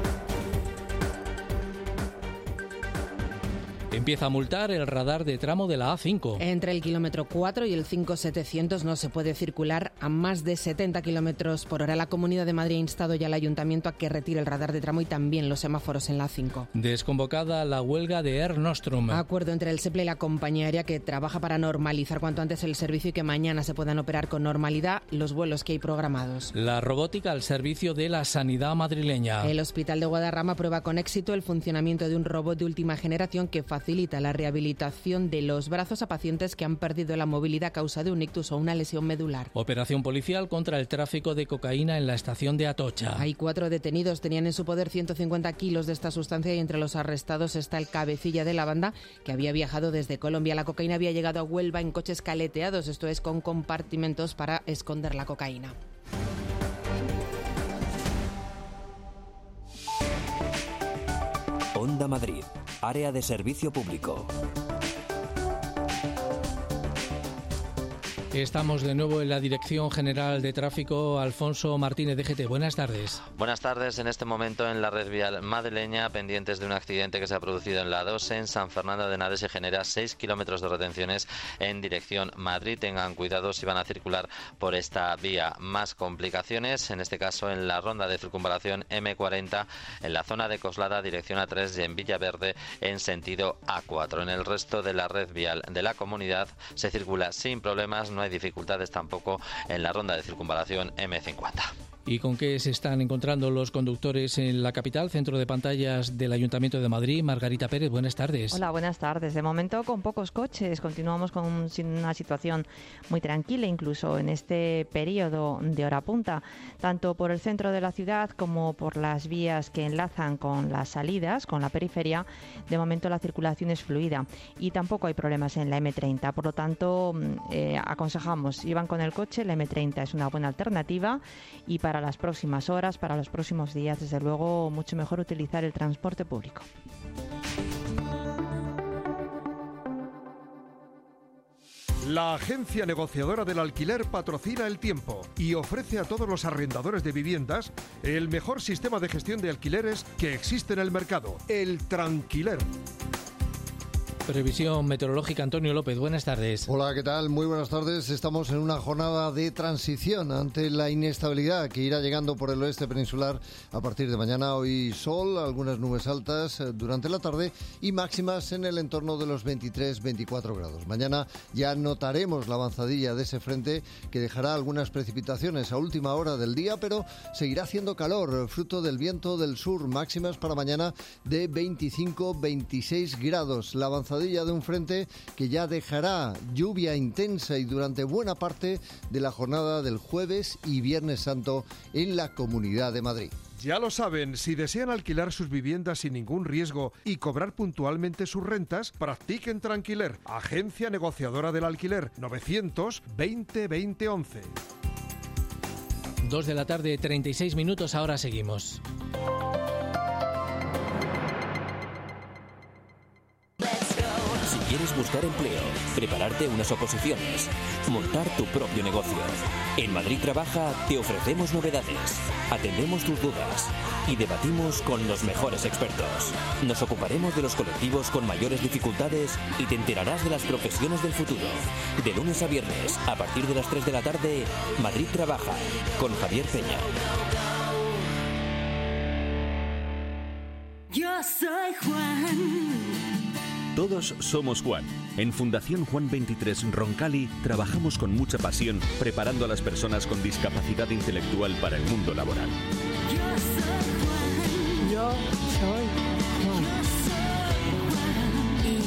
Empieza a multar el radar de tramo de la A5. Entre el kilómetro 4 y el 5700 no se puede circular a más de 70 kilómetros por hora. La Comunidad de Madrid ha instado ya al Ayuntamiento a que retire el radar de tramo y también los semáforos en la A5. Desconvocada la huelga de Air Nostrum. Acuerdo entre el SEPLA y la compañía aérea que trabaja para normalizar cuanto antes el servicio y que mañana se puedan operar con normalidad los vuelos que hay programados. La robótica al servicio de la sanidad madrileña. El Hospital de Guadarrama prueba con éxito el funcionamiento de un robot de última generación que facilita la rehabilitación de los brazos a pacientes que han perdido la movilidad a causa de un ictus o una lesión medular. Operación policial contra el tráfico de cocaína en la estación de Atocha. Hay 4 detenidos, tenían en su poder 150 kilos de esta sustancia y entre los arrestados está el cabecilla de la banda que había viajado desde Colombia. La cocaína había llegado a Huelva en coches caleteados, esto es con compartimentos para esconder la cocaína. Onda Madrid, área de servicio público. Estamos de nuevo en la Dirección General de Tráfico. Alfonso Martínez, DGT. Buenas tardes. Buenas tardes. En este momento en la red vial madrileña, pendientes de un accidente que se ha producido en la 2 en San Fernando de Henares, se genera 6 kilómetros de retenciones en dirección Madrid. Tengan cuidado si van a circular por esta vía. Más complicaciones, en este caso en la ronda de circunvalación M40, en la zona de Coslada, dirección A3 y en Villaverde en sentido A4. En el resto de la red vial de la comunidad se circula sin problemas, no hay dificultades tampoco en la ronda de circunvalación M50. ¿Y con qué se están encontrando los conductores en la capital? Centro de pantallas del Ayuntamiento de Madrid. Margarita Pérez, buenas tardes. Hola, buenas tardes. De momento con pocos coches. Continuamos con una situación muy tranquila, incluso en este periodo de hora punta, tanto por el centro de la ciudad como por las vías que enlazan con las salidas, con la periferia. De momento la circulación es fluida y tampoco hay problemas en la M30. Por lo tanto, aconsejamos, si van con el coche, la M30 es una buena alternativa, y para las próximas horas, para los próximos días, desde luego, mucho mejor utilizar el transporte público. La agencia negociadora del alquiler patrocina El Tiempo y ofrece a todos los arrendadores de viviendas el mejor sistema de gestión de alquileres que existe en el mercado, el Tranquiler. Previsión meteorológica, Antonio López, buenas tardes. Hola, ¿qué tal? Muy buenas tardes. Estamos en una jornada de transición ante la inestabilidad que irá llegando por el oeste peninsular a partir de mañana. Hoy sol, algunas nubes altas durante la tarde y máximas en el entorno de los 23-24 grados. Mañana ya notaremos la avanzadilla de ese frente que dejará algunas precipitaciones a última hora del día, pero seguirá haciendo calor, fruto del viento del sur, máximas para mañana de 25-26 grados. La avanzadilla de un frente que ya dejará lluvia intensa y durante buena parte de la jornada del jueves y Viernes Santo en la Comunidad de Madrid. Ya lo saben, si desean alquilar sus viviendas sin ningún riesgo y cobrar puntualmente sus rentas, practiquen Tranquiler, agencia negociadora del alquiler, 900-20-20-11. 2 de la tarde, 36 minutos, ahora seguimos. ¿Quieres buscar empleo, prepararte unas oposiciones, montar tu propio negocio? En Madrid Trabaja te ofrecemos novedades, atendemos tus dudas y debatimos con los mejores expertos. Nos ocuparemos de los colectivos con mayores dificultades y te enterarás de las profesiones del futuro. De lunes a viernes, a partir de las 3 de la tarde, Madrid Trabaja, con Javier Peña. Yo soy Juan. Todos somos Juan. En Fundación Juan 23 Roncali trabajamos con mucha pasión preparando a las personas con discapacidad intelectual para el mundo laboral. Yo soy Juan. Y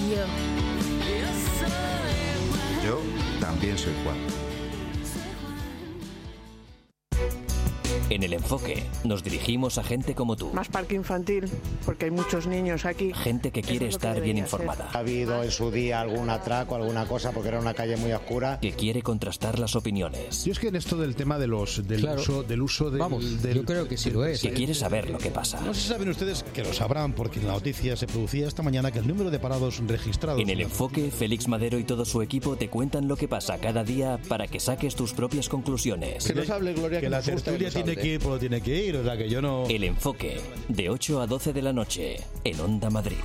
yo también soy Juan. En El Enfoque nos dirigimos a gente como tú. Más parque infantil, porque hay muchos niños aquí. Gente que quiere estar bien informada. Ha habido en su día algún atraco, alguna cosa, porque era una calle muy oscura. Que quiere contrastar las opiniones. Yo es que en esto del tema del uso del... Vamos, yo creo que sí lo es. Que quiere saber lo que pasa. No sé si saben ustedes, que lo sabrán, porque la noticia se producía esta mañana, que el número de parados registrados... En El Enfoque, Félix Madero y todo su equipo te cuentan lo que pasa cada día para que saques tus propias conclusiones. Que nos hable, Gloria, que la tertulia tiene que ir, pues lo tiene que ir, o sea que yo no... El Enfoque, de 8 a 12 de la noche, en Onda Madrid.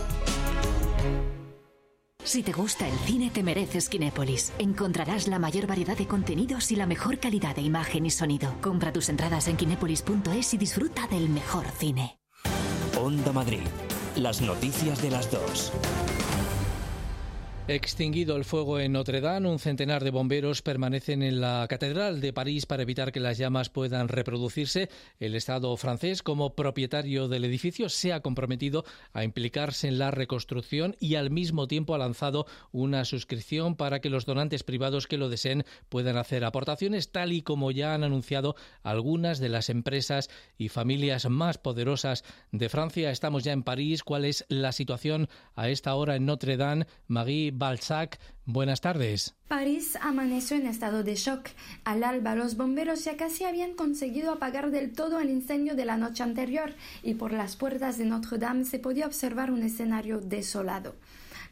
Si te gusta el cine, te mereces Kinépolis. Encontrarás la mayor variedad de contenidos y la mejor calidad de imagen y sonido. Compra tus entradas en kinépolis.es y disfruta del mejor cine. Onda Madrid, las noticias de las 2. Extinguido el fuego en Notre Dame, un centenar de bomberos permanecen en la Catedral de París para evitar que las llamas puedan reproducirse. El Estado francés, como propietario del edificio, se ha comprometido a implicarse en la reconstrucción y al mismo tiempo ha lanzado una suscripción para que los donantes privados que lo deseen puedan hacer aportaciones, tal y como ya han anunciado algunas de las empresas y familias más poderosas de Francia. Estamos ya en París. ¿Cuál es la situación a esta hora en Notre Dame? Marie Balzac, buenas tardes. París amaneció en estado de shock. Al alba, los bomberos ya casi habían conseguido apagar del todo el incendio de la noche anterior y por las puertas de Notre Dame se podía observar un escenario desolado.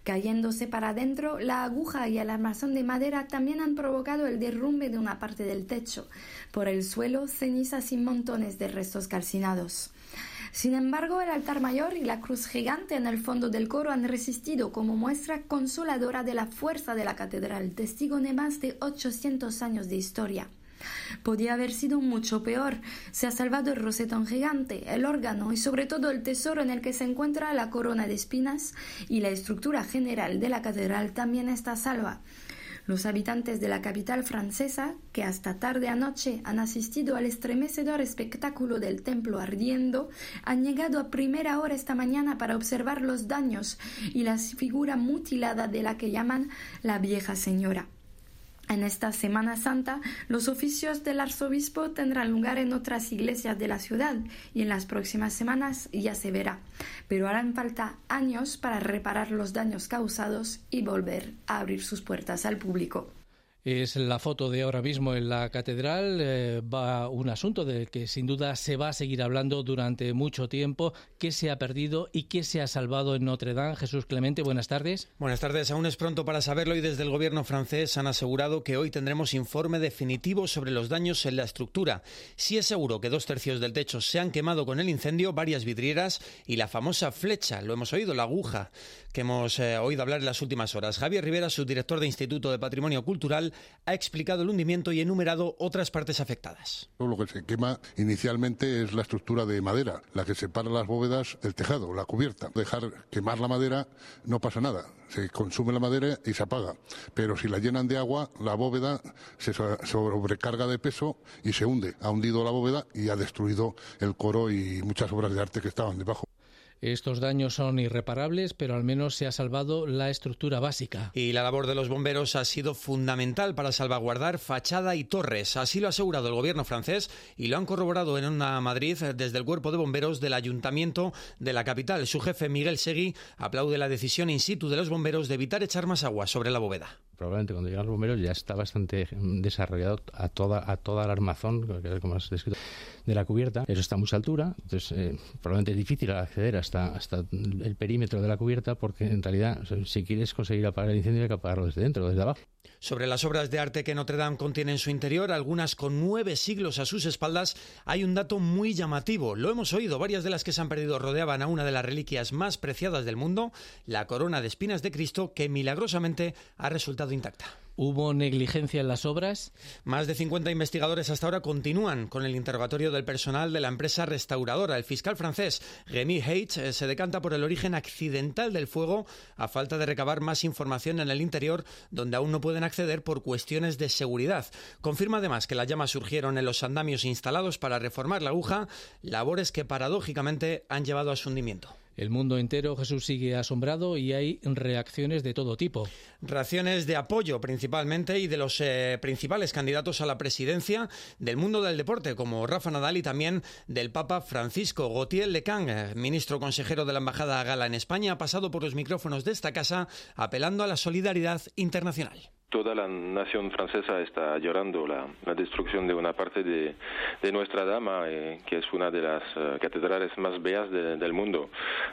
Cayéndose para adentro, la aguja y el armazón de madera también han provocado el derrumbe de una parte del techo. Por el suelo, cenizas y montones de restos calcinados. Sin embargo, el altar mayor y la cruz gigante en el fondo del coro han resistido como muestra consoladora de la fuerza de la catedral, testigo de más de 800 años de historia. Podía haber sido mucho peor. Se ha salvado el rosetón gigante, el órgano y sobre todo el tesoro en el que se encuentra la corona de espinas, y la estructura general de la catedral también está salva. Los habitantes de la capital francesa, que hasta tarde anoche han asistido al estremecedor espectáculo del templo ardiendo, han llegado a primera hora esta mañana para observar los daños y la figura mutilada de la que llaman la vieja señora. En esta Semana Santa, los oficios del arzobispo tendrán lugar en otras iglesias de la ciudad y en las próximas semanas ya se verá. Pero harán falta años para reparar los daños causados y volver a abrir sus puertas al público. Es la foto de ahora mismo en la catedral. Va un asunto del que sin duda se va a seguir hablando durante mucho tiempo. ¿Qué se ha perdido y qué se ha salvado en Notre Dame? Jesús Clemente, buenas tardes. Buenas tardes. Aún es pronto para saberlo y desde el gobierno francés han asegurado que hoy tendremos informe definitivo sobre los daños en la estructura. Sí es seguro que 2/3 del techo se han quemado con el incendio, varias vidrieras y la famosa flecha, lo hemos oído, la aguja, que hemos oído hablar en las últimas horas. Javier Rivera, subdirector de Instituto de Patrimonio Cultural, ha explicado el hundimiento y enumerado otras partes afectadas. Lo que se quema inicialmente es la estructura de madera, la que separa las bóvedas del tejado, la cubierta. Dejar quemar la madera no pasa nada, se consume la madera y se apaga. Pero si la llenan de agua, la bóveda se sobrecarga de peso y se hunde. Ha hundido la bóveda y ha destruido el coro y muchas obras de arte que estaban debajo. Estos daños son irreparables, pero al menos se ha salvado la estructura básica. Y la labor de los bomberos ha sido fundamental para salvaguardar fachada y torres. Así lo ha asegurado el gobierno francés y lo han corroborado en Onda Madrid desde el cuerpo de bomberos del ayuntamiento de la capital. Su jefe, Miguel Seguí, aplaude la decisión in situ de los bomberos de evitar echar más agua sobre la bóveda. Probablemente cuando llegan los bomberos ya está bastante desarrollado a toda el armazón, como has descrito, de la cubierta. Eso está a mucha altura, entonces probablemente es difícil acceder hasta el perímetro de la cubierta, porque en realidad si quieres conseguir apagar el incendio hay que apagarlo desde dentro, desde abajo. Sobre las obras de arte que Notre Dame contiene en su interior, algunas con 9 siglos a sus espaldas, hay un dato muy llamativo. Lo hemos oído, varias de las que se han perdido rodeaban a una de las reliquias más preciadas del mundo, la corona de espinas de Cristo, que milagrosamente ha resultado intacta. ¿Hubo negligencia en las obras? Más de 50 investigadores hasta ahora continúan con el interrogatorio del personal de la empresa restauradora. El fiscal francés Rémi Heitz se decanta por el origen accidental del fuego a falta de recabar más información en el interior, donde aún no pueden acceder por cuestiones de seguridad. Confirma además que las llamas surgieron en los andamios instalados para reformar la aguja, labores que paradójicamente han llevado a su hundimiento. El mundo entero, Jesús, sigue asombrado y hay reacciones de todo tipo. Reacciones de apoyo principalmente y de los principales candidatos a la presidencia, del mundo del deporte como Rafa Nadal y también del Papa Francisco. Gauthier Lecang, ministro consejero de la Embajada Gala en España, ha pasado por los micrófonos de esta casa apelando a la solidaridad internacional. Toda la nación francesa está llorando la destrucción de una parte de Nuestra Dama, que es una de las catedrales más bellas del mundo.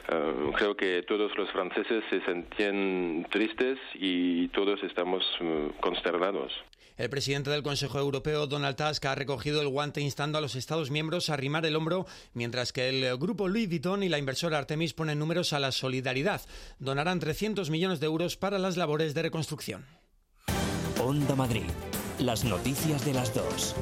Creo que todos los franceses se sentían tristes y todos estamos consternados. El presidente del Consejo Europeo, Donald Tusk, ha recogido el guante instando a los Estados miembros a arrimar el hombro, mientras que el grupo Louis Vuitton y la inversora Artemis ponen números a la solidaridad. Donarán 300 millones de euros para las labores de reconstrucción. Onda Madrid. Las noticias de las 2.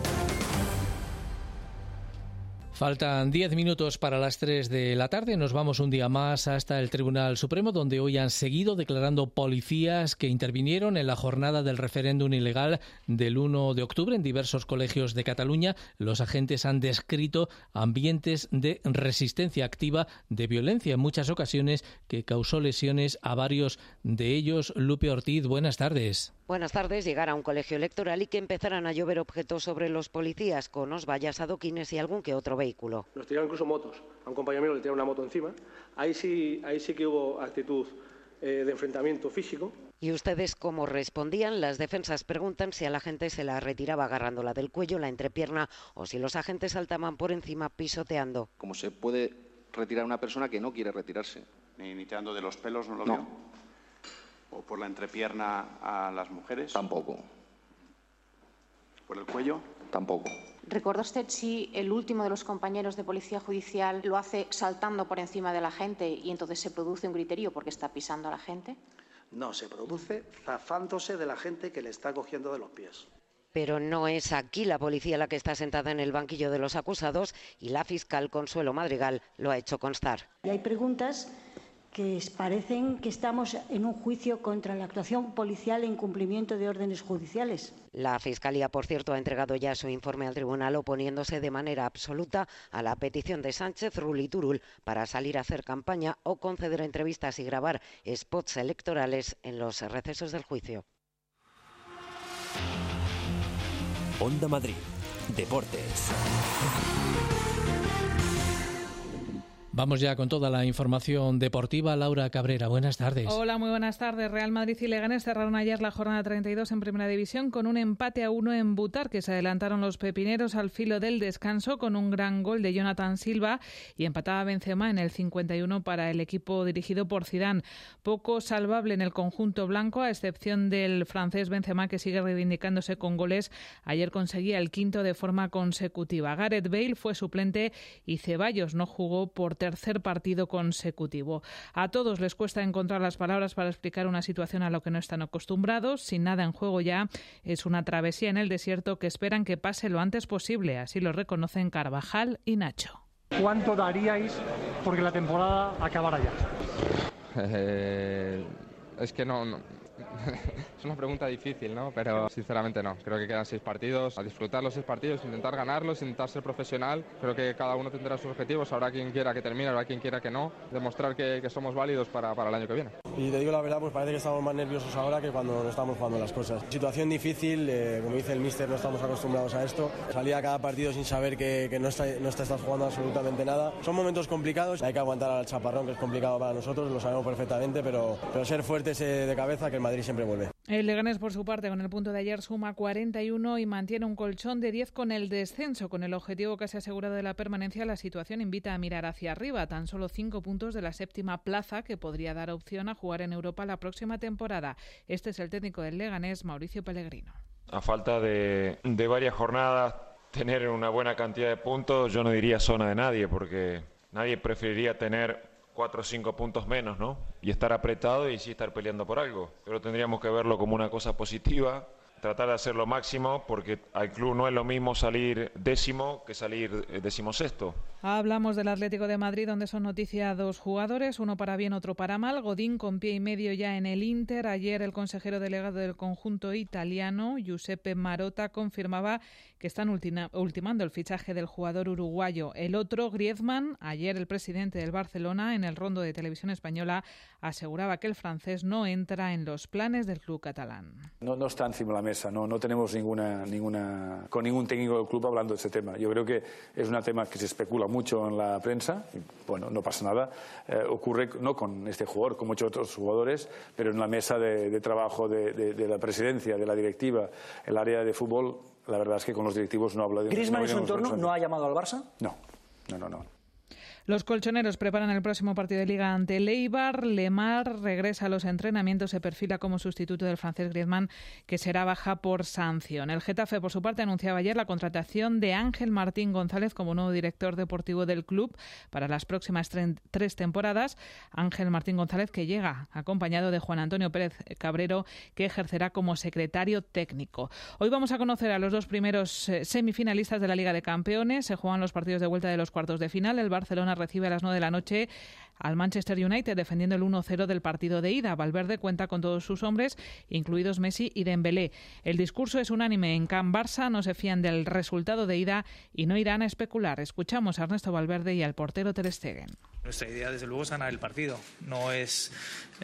Faltan 10 minutos para las 3 de la tarde. Nos vamos un día más hasta el Tribunal Supremo, donde hoy han seguido declarando policías que intervinieron en la jornada del referéndum ilegal del 1 de octubre en diversos colegios de Cataluña. Los agentes han descrito ambientes de resistencia activa, de violencia en muchas ocasiones, que causó lesiones a varios de ellos. Lupe Ortiz, buenas tardes. Buenas tardes. Llegar a un colegio electoral y que empezaran a llover objetos sobre los policías, conos, vallas, adoquines y algún que otro vehículo. Nos tiraron incluso motos. A un compañero mío le tiraron una moto encima. Ahí sí que hubo actitud de enfrentamiento físico. ¿Y ustedes cómo respondían? Las defensas preguntan si a la gente se la retiraba agarrándola del cuello, la entrepierna, o si los agentes saltaban por encima pisoteando. ¿Cómo se puede retirar a una persona que no quiere retirarse? Ni tirando de los pelos, ¿no lo vio? ¿O por la entrepierna a las mujeres? Tampoco. ¿Por el cuello? Tampoco. ¿Recuerda usted si el último de los compañeros de Policía Judicial lo hace saltando por encima de la gente y entonces se produce un griterío porque está pisando a la gente? No, se produce zafándose de la gente que le está cogiendo de los pies. Pero no es aquí la policía la que está sentada en el banquillo de los acusados y la fiscal Consuelo Madrigal lo ha hecho constar. Y hay preguntas que parecen que estamos en un juicio contra la actuación policial en cumplimiento de órdenes judiciales. La Fiscalía, por cierto, ha entregado ya su informe al tribunal oponiéndose de manera absoluta a la petición de Sánchez, Rull y Turull para salir a hacer campaña o conceder entrevistas y grabar spots electorales en los recesos del juicio. Onda Madrid, Deportes. Vamos ya con toda la información deportiva. Laura Cabrera, buenas tardes. Hola, muy buenas tardes. Real Madrid y Leganés cerraron ayer la jornada 32 en Primera División con un empate a 1 en Butar, que se adelantaron los pepineros al filo del descanso con un gran gol de Jonathan Silva y empataba Benzema en el 51 para el equipo dirigido por Zidane. Poco salvable en el conjunto blanco, a excepción del francés Benzema, que sigue reivindicándose con goles. Ayer conseguía el quinto de forma consecutiva. Gareth Bale fue suplente y Ceballos no jugó por tercer partido consecutivo. A todos les cuesta encontrar las palabras para explicar una situación a lo que no están acostumbrados. Sin nada en juego ya, es una travesía en el desierto que esperan que pase lo antes posible. Así lo reconocen Carvajal y Nacho. ¿Cuánto daríais porque la temporada acabara ya? Es que no. Es una pregunta difícil, ¿no? Pero sinceramente no. Creo que quedan 6 partidos. A disfrutar los 6 partidos, intentar ganarlos, intentar ser profesional. Creo que cada uno tendrá sus objetivos. Habrá quien quiera que termine, habrá quien quiera que no. Demostrar que somos válidos para el año que viene. Y te digo la verdad, pues parece que estamos más nerviosos ahora que cuando no estamos jugando las cosas. Situación difícil, como dice el míster, no estamos acostumbrados a esto. Salir a cada partido sin saber que no estás jugando absolutamente nada. Son momentos complicados. Hay que aguantar al chaparrón, que es complicado para nosotros, lo sabemos perfectamente, pero ser fuertes de cabeza, que el Madrid siempre vuelve. El Leganés, por su parte, con el punto de ayer suma 41 y mantiene un colchón de 10 con el descenso. Con el objetivo casi asegurado de la permanencia, la situación invita a mirar hacia arriba. Tan solo 5 puntos de la 7ª plaza, que podría dar opción a jugar en Europa la próxima temporada. Este es el técnico del Leganés, Mauricio Pellegrino. A falta de varias jornadas, tener una buena cantidad de puntos, yo no diría zona de nadie, porque nadie preferiría tener 4 o 5 puntos menos, ¿no? Y estar apretado y sí estar peleando por algo. Pero tendríamos que verlo como una cosa positiva, tratar de hacer lo máximo, porque al club no es lo mismo salir décimo que salir 16º. Hablamos del Atlético de Madrid, donde son noticia 2 jugadores, uno para bien, otro para mal. Godín con pie y medio ya en el Inter. Ayer el consejero delegado del conjunto italiano, Giuseppe Marotta, confirmaba que están ultimando el fichaje del jugador uruguayo. El otro, Griezmann, ayer el presidente del Barcelona, en el Rondo de Televisión Española, aseguraba que el francés no entra en los planes del club catalán. No está encima de la mesa, no tenemos con ningún técnico del club hablando de ese tema. Yo creo que es un tema que se especula mucho en la prensa, y, bueno, no pasa nada. Ocurre no con este jugador, con muchos otros jugadores, pero en la mesa de trabajo de la presidencia, de la directiva, el área de fútbol, la verdad es que con los directivos no habla de... ¿Griezmann y su entorno no ha llamado al Barça? No. Los colchoneros preparan el próximo partido de Liga ante el Eibar. Lemar regresa a los entrenamientos, se perfila como sustituto del francés Griezmann, que será baja por sanción. El Getafe, por su parte, anunciaba ayer la contratación de Ángel Martín González como nuevo director deportivo del club para las próximas 3 temporadas. Ángel Martín González, que llega acompañado de Juan Antonio Pérez Cabrero, que ejercerá como secretario técnico. Hoy vamos a conocer a los 2 primeros semifinalistas de la Liga de Campeones. Se juegan los partidos de vuelta de los cuartos de final. El Barcelona recibe a las 9 de la noche al Manchester United, defendiendo el 1-0 del partido de ida. Valverde cuenta con todos sus hombres, incluidos Messi y Dembélé. El discurso es unánime en Can Barça, no se fían del resultado de ida y no irán a especular. Escuchamos a Ernesto Valverde y al portero Ter Stegen. Nuestra idea, desde luego, es ganar el partido. No es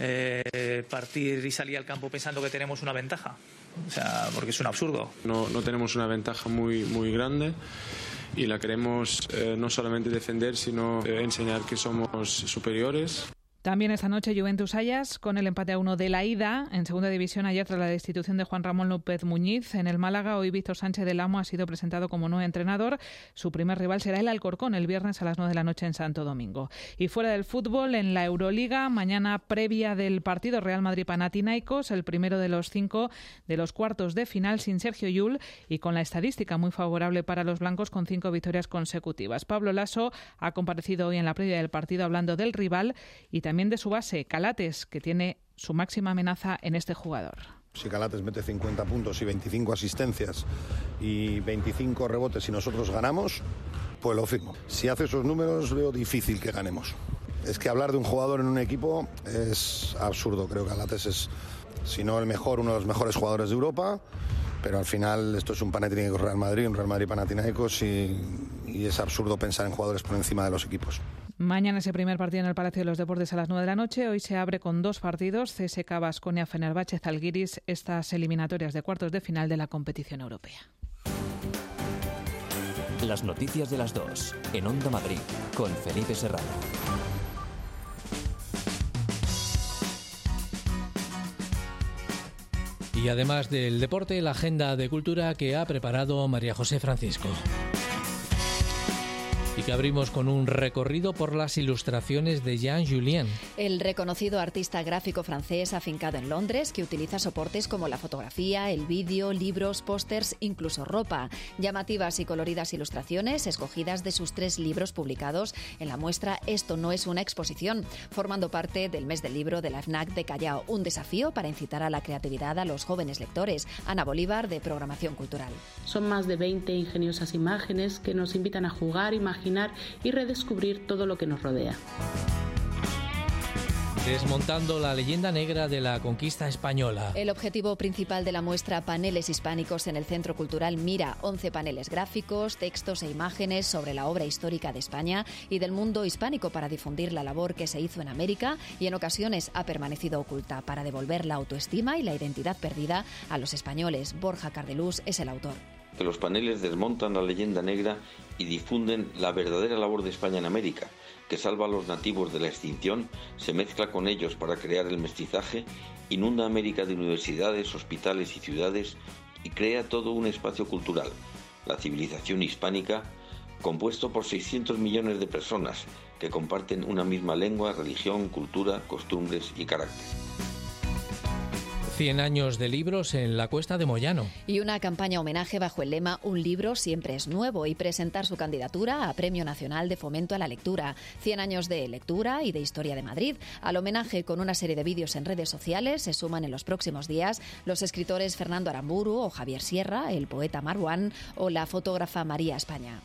partir y salir al campo pensando que tenemos una ventaja. O sea, porque es un absurdo. No tenemos una ventaja muy grande. Y la queremos no solamente defender, sino enseñar que somos superiores. También esta noche Juventus-Ajax con el empate a 1 de la ida. En segunda división ayer, tras la destitución de Juan Ramón López Muñiz en el Málaga, hoy Víctor Sánchez del Amo ha sido presentado como nuevo entrenador. Su primer rival será el Alcorcón el viernes a las 9 de la noche en Santo Domingo. Y fuera del fútbol, en la Euroliga, mañana previa del partido Real Madrid-Panathinaikos, el primero de los 5 de los cuartos de final sin Sergio Llull y con la estadística muy favorable para los blancos con 5 victorias consecutivas. Pablo Laso ha comparecido hoy en la previa del partido hablando del rival y también de su base, Calates, que tiene su máxima amenaza en este jugador. Si Calates mete 50 puntos y 25 asistencias y 25 rebotes y nosotros ganamos, pues lo firmo. Si hace esos números, veo difícil que ganemos. Es que hablar de un jugador en un equipo es absurdo. Creo que Calates es, si no el mejor, uno de los mejores jugadores de Europa, pero al final esto es un Panathinaikos Real Madrid, un Real Madrid Panathinaikos y es absurdo pensar en jugadores por encima de los equipos. Mañana ese primer partido en el Palacio de los Deportes a las 9 de la noche. Hoy se abre con 2 partidos, CSKA Baskonia, Fenerbahce, Zalgiris, estas eliminatorias de cuartos de final de la competición europea. Las noticias de las 2 en Onda Madrid con Felipe Serrano. Y además del deporte, la agenda de cultura que ha preparado María José Francisco. Y que abrimos con un recorrido por las ilustraciones de Jean Julien. El reconocido artista gráfico francés afincado en Londres, que utiliza soportes como la fotografía, el vídeo, libros, pósters, incluso ropa. Llamativas y coloridas ilustraciones escogidas de sus 3 libros publicados en la muestra Esto no es una exposición, formando parte del mes del libro de la FNAC de Callao. Un desafío para incitar a la creatividad a los jóvenes lectores. Ana Bolívar, de Programación Cultural. Son más de 20 ingeniosas imágenes que nos invitan a jugar, imaginar y redescubrir todo lo que nos rodea. Desmontando la leyenda negra de la conquista española. El objetivo principal de la muestra Paneles Hispánicos en el Centro Cultural Mira, 11 paneles gráficos, textos e imágenes sobre la obra histórica de España y del mundo hispánico para difundir la labor que se hizo en América y en ocasiones ha permanecido oculta, para devolver la autoestima y la identidad perdida a los españoles. Borja Cardelús es el autor. Que los paneles desmontan la leyenda negra y difunden la verdadera labor de España en América, que salva a los nativos de la extinción, se mezcla con ellos para crear el mestizaje, inunda América de universidades, hospitales y ciudades y crea todo un espacio cultural, la civilización hispánica, compuesto por 600 millones de personas que comparten una misma lengua, religión, cultura, costumbres y carácter. 100 años de libros en la Cuesta de Moyano. Y una campaña homenaje bajo el lema Un libro siempre es nuevo y presentar su candidatura a Premio Nacional de Fomento a la Lectura. 100 años de lectura y de historia de Madrid. Al homenaje, con una serie de vídeos en redes sociales, se suman en los próximos días los escritores Fernando Aramburu o Javier Sierra, el poeta Marwan o la fotógrafa María España.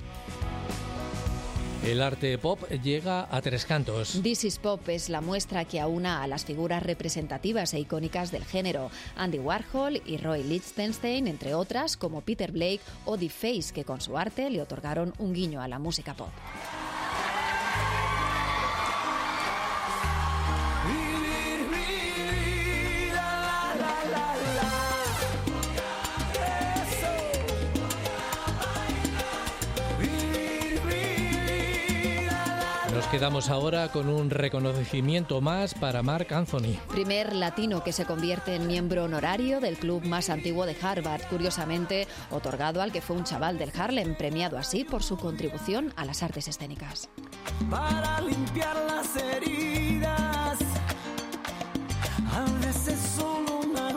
El arte pop llega a Tres Cantos. This is Pop es la muestra que aúna a las figuras representativas e icónicas del género. Andy Warhol y Roy Lichtenstein, entre otras, como Peter Blake o The Face, que con su arte le otorgaron un guiño a la música pop. Nos quedamos ahora con un reconocimiento más para Marc Anthony. Primer latino que se convierte en miembro honorario del club más antiguo de Harvard, curiosamente otorgado al que fue un chaval del Harlem, premiado así por su contribución a las artes escénicas. Para limpiar las heridas, a veces solo una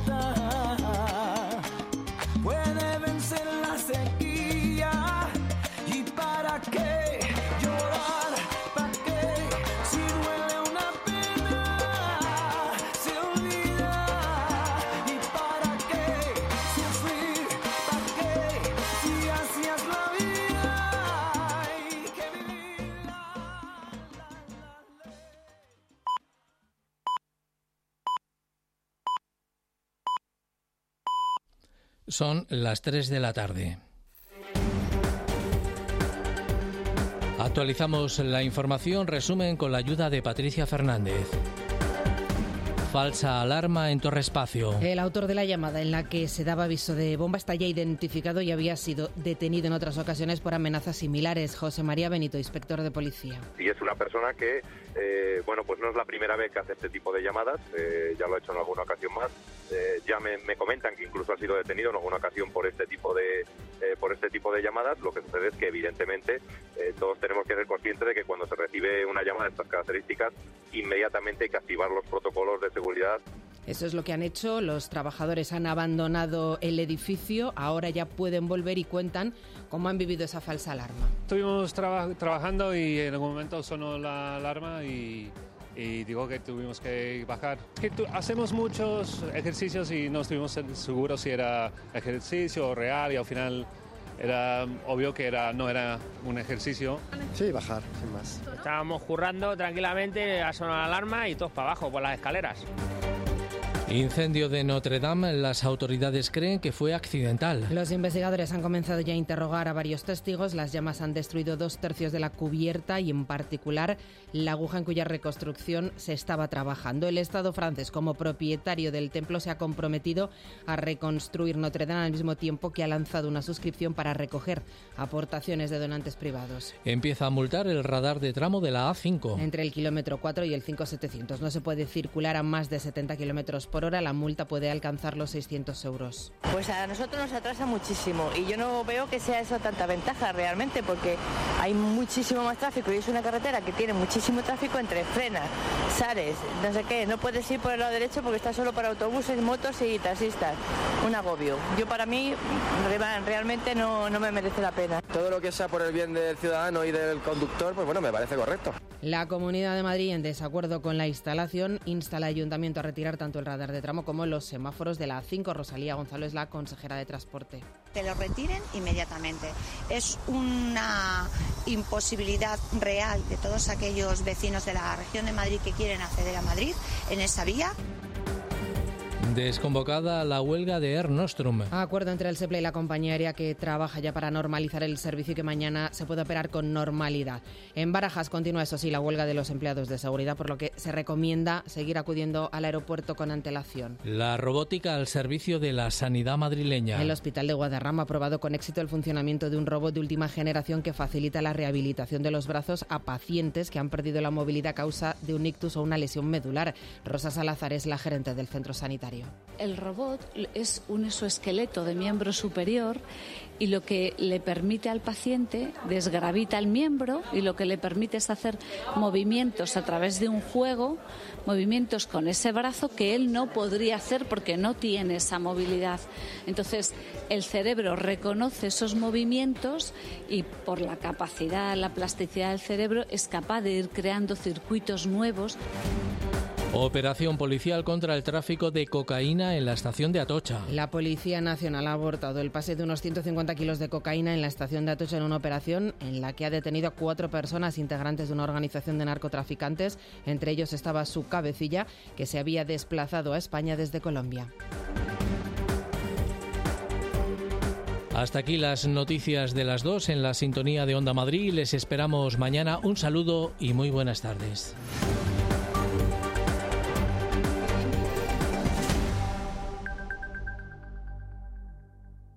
gota puede vencer la sequía. ¿Y para qué llorar? ¿Para qué? Si duele una pena, se olvida. ¿Y para qué sufrir? ¿Para qué? Si así es la vida, hay que vivirla. Son las 3 de la tarde. Actualizamos la información, resumen con la ayuda de Patricia Fernández. Falsa alarma en Torrespacio. El autor de la llamada en la que se daba aviso de bomba está ya identificado y había sido detenido en otras ocasiones por amenazas similares. José María Benito, inspector de policía. Y es una persona que, pues no es la primera vez que hace este tipo de llamadas, ya lo ha hecho en alguna ocasión más. Ya me comentan que incluso ha sido detenido en alguna ocasión por este tipo de llamadas. Lo que sucede es que evidentemente todos tenemos que ser conscientes de que cuando se recibe una llamada de estas características, inmediatamente hay que activar los protocolos de seguridad. Eso es lo que han hecho. Los trabajadores han abandonado el edificio, ahora ya pueden volver y cuentan cómo han vivido esa falsa alarma. Estuvimos trabajando y en algún momento sonó la alarma y digo que tuvimos que bajar. Hacemos muchos ejercicios y no estuvimos seguros si era ejercicio o real, y al final era obvio que no era un ejercicio. Sí, bajar, sin más. Estábamos currando tranquilamente, ha sonado la alarma y todos para abajo por las escaleras. Incendio de Notre Dame. Las autoridades creen que fue accidental. Los investigadores han comenzado ya a interrogar a varios testigos. Las llamas han destruido 2/3 de la cubierta y, en particular, la aguja en cuya reconstrucción se estaba trabajando. El Estado francés, como propietario del templo, se ha comprometido a reconstruir Notre Dame al mismo tiempo que ha lanzado una suscripción para recoger aportaciones de donantes privados. Empieza a multar el radar de tramo de la A5. Entre el kilómetro 4 y el 5700. No se puede circular a más de 70 kilómetros por hora. La multa puede alcanzar los 600 euros. Pues a nosotros nos atrasa muchísimo y yo no veo que sea eso tanta ventaja realmente, porque hay muchísimo más tráfico y es una carretera que tiene muchísimo tráfico entre Frenas, Sares, no sé qué. No puedes ir por el lado derecho porque está solo para autobuses, motos y taxistas. Un agobio. Yo, para mí, realmente no me merece la pena. Todo lo que sea por el bien del ciudadano y del conductor, pues bueno, me parece correcto. La Comunidad de Madrid, en desacuerdo con la instalación, insta al Ayuntamiento a retirar tanto el radar de tramo como los semáforos de la A5. Rosalía Gonzalo es la consejera de Transporte. Que lo retiren inmediatamente. Es una imposibilidad real de todos aquellos vecinos de la región de Madrid que quieren acceder a Madrid en esa vía. Desconvocada la huelga de Air Nostrum. Acuerdo entre el SEPLA y la compañía aérea que trabaja ya para normalizar el servicio y que mañana se puede operar con normalidad. En Barajas continúa, eso sí, la huelga de los empleados de seguridad, por lo que se recomienda seguir acudiendo al aeropuerto con antelación. La robótica al servicio de la sanidad madrileña. El Hospital de Guadarrama ha probado con éxito el funcionamiento de un robot de última generación que facilita la rehabilitación de los brazos a pacientes que han perdido la movilidad a causa de un ictus o una lesión medular. Rosa Salazar es la gerente del centro sanitario. El robot es un exoesqueleto de miembro superior y lo que le permite al paciente desgravita el miembro y lo que le permite es hacer movimientos a través de un juego, movimientos con ese brazo que él no podría hacer porque no tiene esa movilidad. Entonces, el cerebro reconoce esos movimientos y por la capacidad, la plasticidad del cerebro es capaz de ir creando circuitos nuevos. Operación policial contra el tráfico de cocaína en la estación de Atocha. La Policía Nacional ha abortado el pase de unos 150 kilos de cocaína en la estación de Atocha en una operación en la que ha detenido a 4 personas integrantes de una organización de narcotraficantes. Entre ellos estaba su cabecilla, que se había desplazado a España desde Colombia. Hasta aquí las noticias de las 2 en la sintonía de Onda Madrid. Les esperamos mañana. Un saludo y muy buenas tardes.